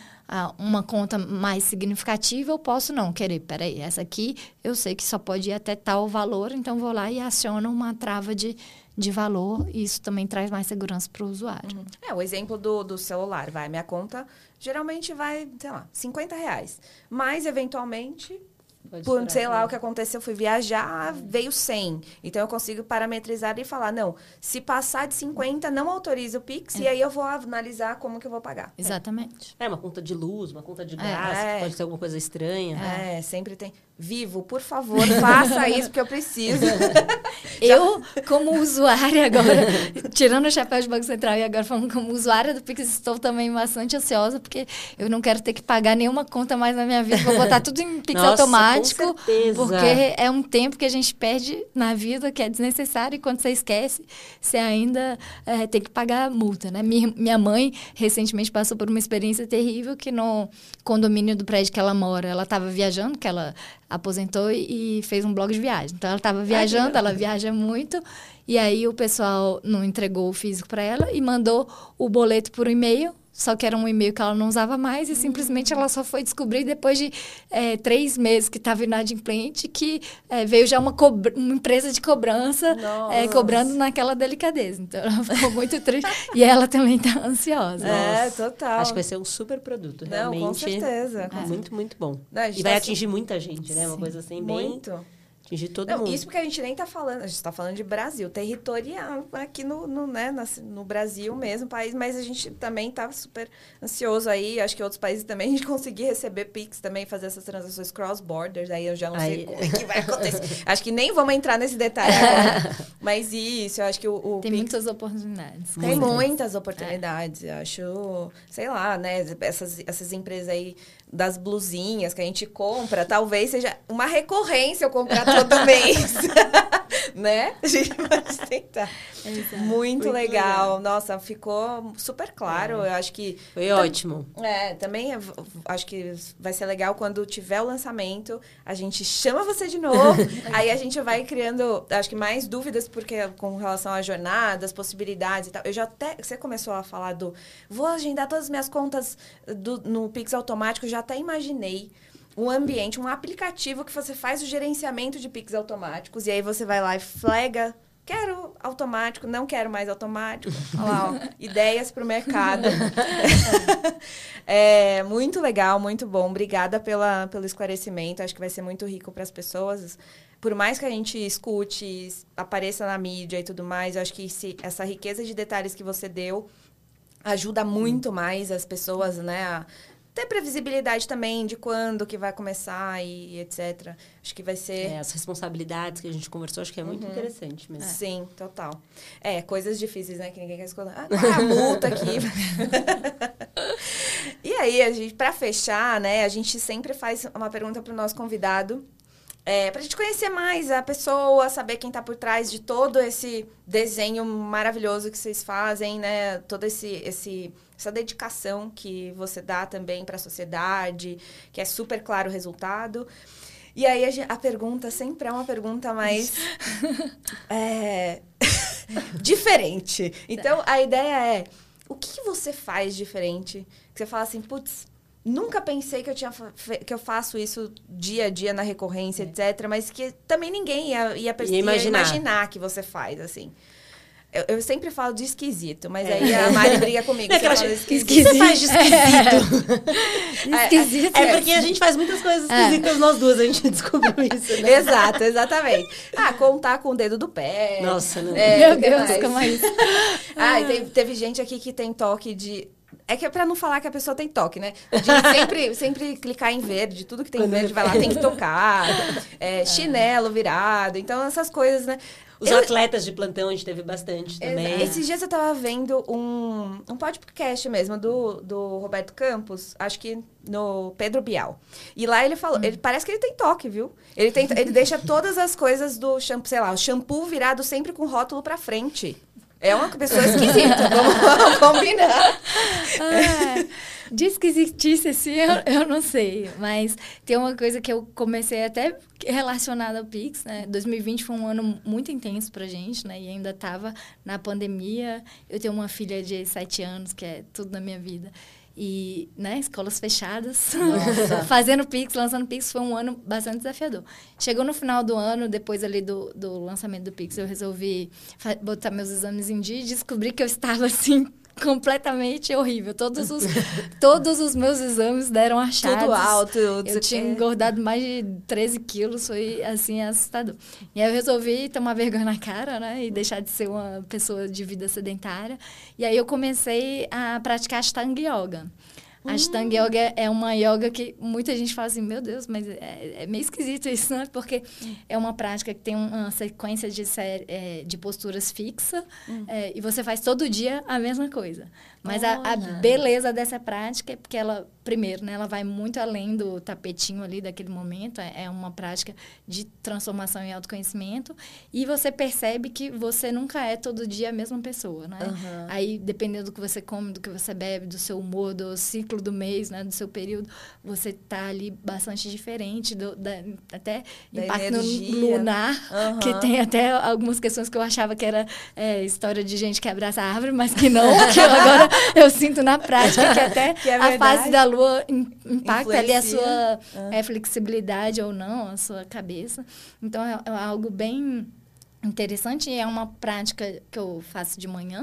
Uma conta mais significativa, eu posso não querer. Peraí, essa aqui eu sei que só pode ir até tal valor, então vou lá e aciono uma trava de valor, e isso também traz mais segurança para o usuário. O exemplo do celular, minha conta geralmente vai, sei lá, R$50. Mas, eventualmente... Por, sei lá, o que aconteceu, fui viajar, veio 100. Então, eu consigo parametrizar e falar, não, se passar de 50, não autoriza o Pix, e aí eu vou analisar como que eu vou pagar. Exatamente. Uma conta de luz, uma conta de gás, pode ser alguma coisa estranha. Sempre tem. Vivo, por favor, faça isso, porque eu preciso. Eu, como usuária agora, tirando o chapéu de Banco Central e agora falando como usuária do Pix, estou também bastante ansiosa, porque eu não quero ter que pagar nenhuma conta mais na minha vida. Vou botar tudo em Pix automático, porque é um tempo que a gente perde na vida, que é desnecessário, e quando você esquece, você ainda tem que pagar multa, né? Minha mãe, recentemente, passou por uma experiência terrível, que no condomínio do prédio que ela mora, ela estava viajando, que ela aposentou e fez um blog de viagem. Então, ela estava viajando, ela viaja muito, e aí o pessoal não entregou o físico para ela e mandou o boleto por e-mail, só que era um e-mail que ela não usava mais, e simplesmente ela só foi descobrir depois de 3 meses que estava inadimplente, que veio já uma empresa de cobrança cobrando naquela delicadeza. Então, ela ficou muito triste. E ela também está ansiosa. Total. Acho que vai ser um super produto, realmente. Não, com certeza. Muito, muito bom. Não, e vai atingir muita gente, né? Uma coisa assim, bem... Muito. Atingir todo Não, mundo. isso porque a gente nem tá falando, a gente tá falando de Brasil, territorial, aqui no Brasil mesmo, país, mas a gente também tá super ansioso aí, acho que outros países também, a gente conseguir receber Pix também, fazer essas transações cross-borders, aí eu já não sei como é que vai acontecer. Acho que nem vamos entrar nesse detalhe agora, mas isso, eu acho que o Tem Pix... muitas oportunidades. Tem muitas oportunidades, eu acho, sei lá, né, essas empresas aí das blusinhas que a gente compra, talvez seja uma recorrência eu comprar todo mês, né? A gente pode tentar. Exato. Muito legal. Nossa, ficou super claro, eu acho que... Foi ótimo. Também acho que vai ser legal quando tiver o lançamento, a gente chama você de novo, aí a gente vai criando, acho que mais dúvidas, porque com relação à jornada, as possibilidades e tal. Eu já até, você começou a falar vou agendar todas as minhas contas no Pix automático, eu já até imaginei um ambiente, um aplicativo que você faz o gerenciamento de Pix automáticos, e aí você vai lá e flaga, quero automático, não quero mais automático. Olha lá, ó, ideias para o mercado. Muito legal, muito bom. Obrigada pelo esclarecimento. Acho que vai ser muito rico para as pessoas. Por mais que a gente escute, apareça na mídia e tudo mais, eu acho que essa riqueza de detalhes que você deu ajuda muito mais as pessoas, né, a ter previsibilidade também de quando que vai começar e etc. Acho que vai ser... As responsabilidades que a gente conversou, acho que é muito interessante mesmo. Sim, total. Coisas difíceis, né? Que ninguém quer escolher. A multa aqui. E aí, pra fechar, né? A gente sempre faz uma pergunta pro nosso convidado. Pra gente conhecer mais a pessoa, saber quem tá por trás de todo esse desenho maravilhoso que vocês fazem, né? Toda essa dedicação que você dá também para a sociedade, que é super claro o resultado. E aí a pergunta sempre é uma pergunta mais diferente. Então, a ideia é, o que você faz diferente? Que você fala assim, putz, nunca pensei que eu faço isso dia a dia na recorrência, etc. Mas que também ninguém ia imaginar que você faz, assim. Eu sempre falo de esquisito, mas aí a Mari briga comigo. Não, você fala esquisito. O que você faz de esquisito? Esquisito. Porque a gente faz muitas coisas esquisitas nós duas, a gente descobriu isso, né? Exato, exatamente. Contar com o dedo do pé. Nossa, não. Meu Deus, como é isso? Teve gente aqui que tem toque de... É que é pra não falar que a pessoa tem toque, né? De sempre clicar em verde, tudo que tem verde vai lá, tem que tocar. Chinelo virado, então essas coisas, né? Os atletas de plantão a gente teve bastante também. Esses dias eu tava vendo um podcast mesmo do Roberto Campos, acho que no Pedro Bial. E lá ele falou, parece que ele tem toque, viu? Ele deixa todas as coisas do shampoo, sei lá, o shampoo virado sempre com rótulo pra frente. É uma pessoa esquisita, vamos combinar. De esquisitice, assim, eu não sei. Mas tem uma coisa que eu comecei até relacionada ao Pix, né? 2020 foi um ano muito intenso pra gente, né? E ainda tava na pandemia. Eu tenho uma filha de 7 anos, que é tudo na minha vida. E, né, escolas fechadas, fazendo Pix, lançando Pix, foi um ano bastante desafiador. Chegou no final do ano, depois ali do lançamento do Pix, eu resolvi botar meus exames em dia e descobri que eu estava, assim, completamente horrível. Todos os meus exames deram achados. Tudo alto. Eu tinha engordado mais de 13 quilos, foi, assim, assustador. E aí eu resolvi tomar vergonha na cara, né? E deixar de ser uma pessoa de vida sedentária. E aí eu comecei a praticar Ashtanga Yoga. A Ashtanga Yoga é uma yoga que muita gente fala assim, meu Deus, mas é meio esquisito isso, né? Porque é uma prática que tem uma sequência de posturas fixa e você faz todo dia a mesma coisa. Mas a beleza dessa prática é porque ela, primeiro, né, ela vai muito além do tapetinho ali daquele momento. É uma prática de transformação em autoconhecimento. E você percebe que você nunca é todo dia a mesma pessoa, né? Aí, dependendo do que você come, do que você bebe, do seu humor, do ciclo do mês, né, do seu período, você tá ali bastante diferente, até da impacto energia, no lunar, que tem até algumas questões que eu achava que era história de gente que abraça a árvore, mas que não, que agora eu sinto na prática que até a fase da lua impacta ali a sua flexibilidade ou não, a sua cabeça. Então, é algo bem interessante e é uma prática que eu faço de manhã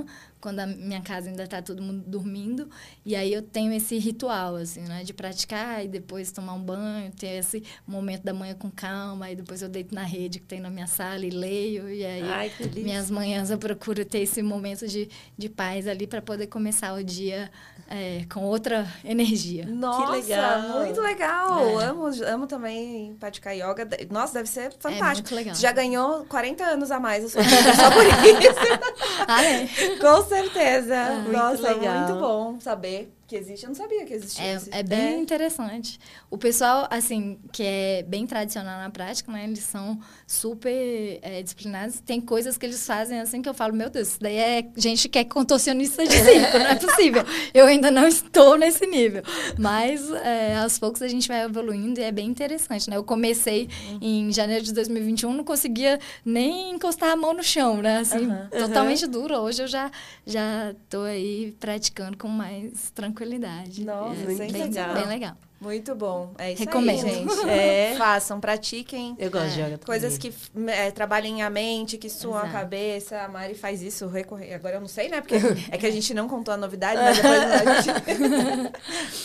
quando a minha casa ainda está todo mundo dormindo. E aí eu tenho esse ritual, assim, né? De praticar e depois tomar um banho, ter esse momento da manhã com calma. E depois eu deito na rede que tem na minha sala e leio. E aí, Ai, que delícia. minhas manhãs eu procuro ter esse momento de paz ali para poder começar o dia com outra energia. Nossa, Que legal. muito legal. Amo também praticar yoga. Nossa, deve ser fantástico. Muito legal. Você já ganhou 40 anos a mais a sua vida, só por isso. Com certeza. Muito Nossa, legal. muito bom saber que existe. Eu não sabia que existia. É bem interessante. O pessoal, assim, que é bem tradicional na prática, né? Eles são super disciplinados. Tem coisas que eles fazem, assim, que eu falo, meu Deus, isso daí é gente que é contorcionista de circo, não é possível. Eu ainda não estou nesse nível. Mas, aos poucos, a gente vai evoluindo e é bem interessante, né? Eu comecei em janeiro de 2021, não conseguia nem encostar a mão no chão, né? Assim, totalmente duro. Hoje eu já tô aí praticando com mais tranquilidade. Nossa, muito legal. Bem legal. Muito bom. É isso Recomendo. aí, gente. Façam, pratiquem. Eu gosto de yoga Coisas também. que trabalhem a mente, que suam a Exato. cabeça. A Mari faz isso recorrer. Agora eu não sei, né? Porque é que a gente não contou a novidade, mas depois a gente...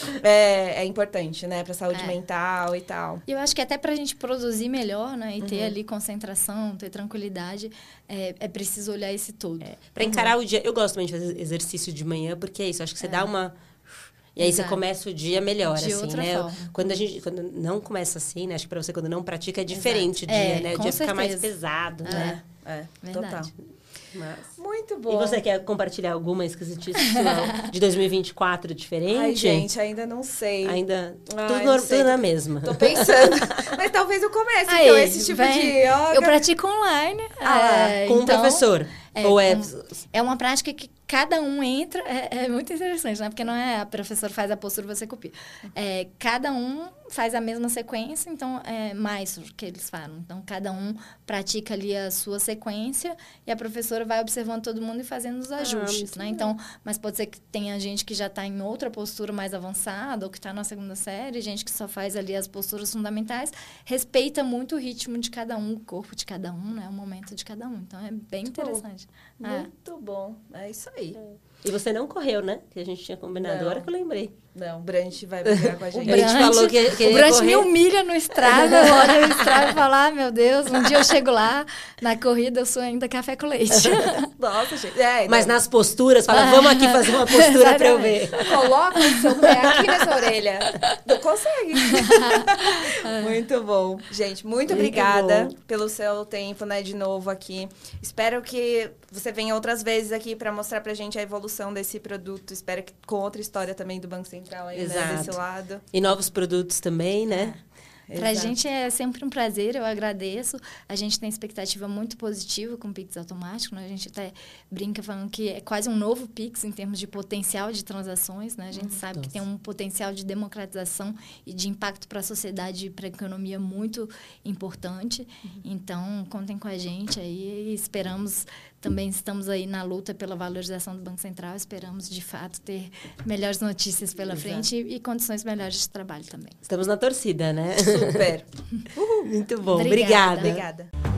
é importante, né? Pra saúde mental e tal. E eu acho que até pra gente produzir melhor, né? E ter ali concentração, ter tranquilidade, é preciso olhar esse todo. Pra encarar o dia, eu gosto também de fazer exercício de manhã, porque é isso, acho que você dá uma... E aí Exato. você começa o dia melhor, De assim, outra né? forma. Quando não começa assim, né? Acho que pra você, quando não pratica, é diferente o dia, né? O com dia fica mais certeza. pesado, né? Verdade. Total. Mas... Muito bom. E você quer compartilhar alguma esquisitice sua de 2024 diferente? Ai, gente, ainda não sei. Ainda Ai, tudo, não sei. tudo na mesma. Tô pensando. Mas talvez eu comece, Aí, então, esse tipo vem. de yoga. Eu pratico online. Com um então, professor. Ou é uma prática que cada um entra... É muito interessante, né? Porque não é a professora faz a postura e você copia. Cada um faz a mesma sequência, então é mais o que eles falam. Então, cada um pratica ali a sua sequência e a professora vai observando todo mundo e fazendo os ajustes, né? Então, mas pode ser que tenha gente que já está em outra postura mais avançada ou que está na segunda série, gente que só faz ali as posturas fundamentais, respeita muito o ritmo de cada um, o corpo de cada um, né? O momento de cada um. Então, é bem interessante. Muito bom. É isso aí. E você não correu, né? Que a gente tinha combinado. Não. Agora que eu lembrei. Não, o Brant vai brigar com a gente. A gente falou que o ia Brant correr. me humilha no estrada, olha no estrada e fala, ah, meu Deus, um dia eu chego lá, na corrida eu sou ainda café com leite. Nossa, gente. Mas nas posturas, fala, vamos aqui fazer uma postura pra eu ver. Coloca o seu pé aqui nessa orelha. Não consegue. Muito bom. Gente, muito obrigada bom. pelo seu tempo, né, de novo aqui. Espero que você venha outras vezes aqui para mostrar pra gente a evolução desse produto. Espero que com outra história também do Banco Central aí, né, Exato. desse lado. E novos produtos também, né? Pra Exato. gente é sempre um prazer, eu agradeço. A gente tem expectativa muito positiva com o Pix automático, né? A gente até brinca falando que é quase um novo Pix em termos de potencial de transações, né? A gente sabe que tem um potencial de democratização e de impacto para a sociedade e para a economia muito importante. Então, contem com a gente aí e esperamos... Também estamos aí na luta pela valorização do Banco Central. Esperamos, de fato, ter melhores notícias pela frente e condições melhores de trabalho também. Estamos na torcida, né? Super. Muito bom. Obrigada. Obrigada. Obrigada.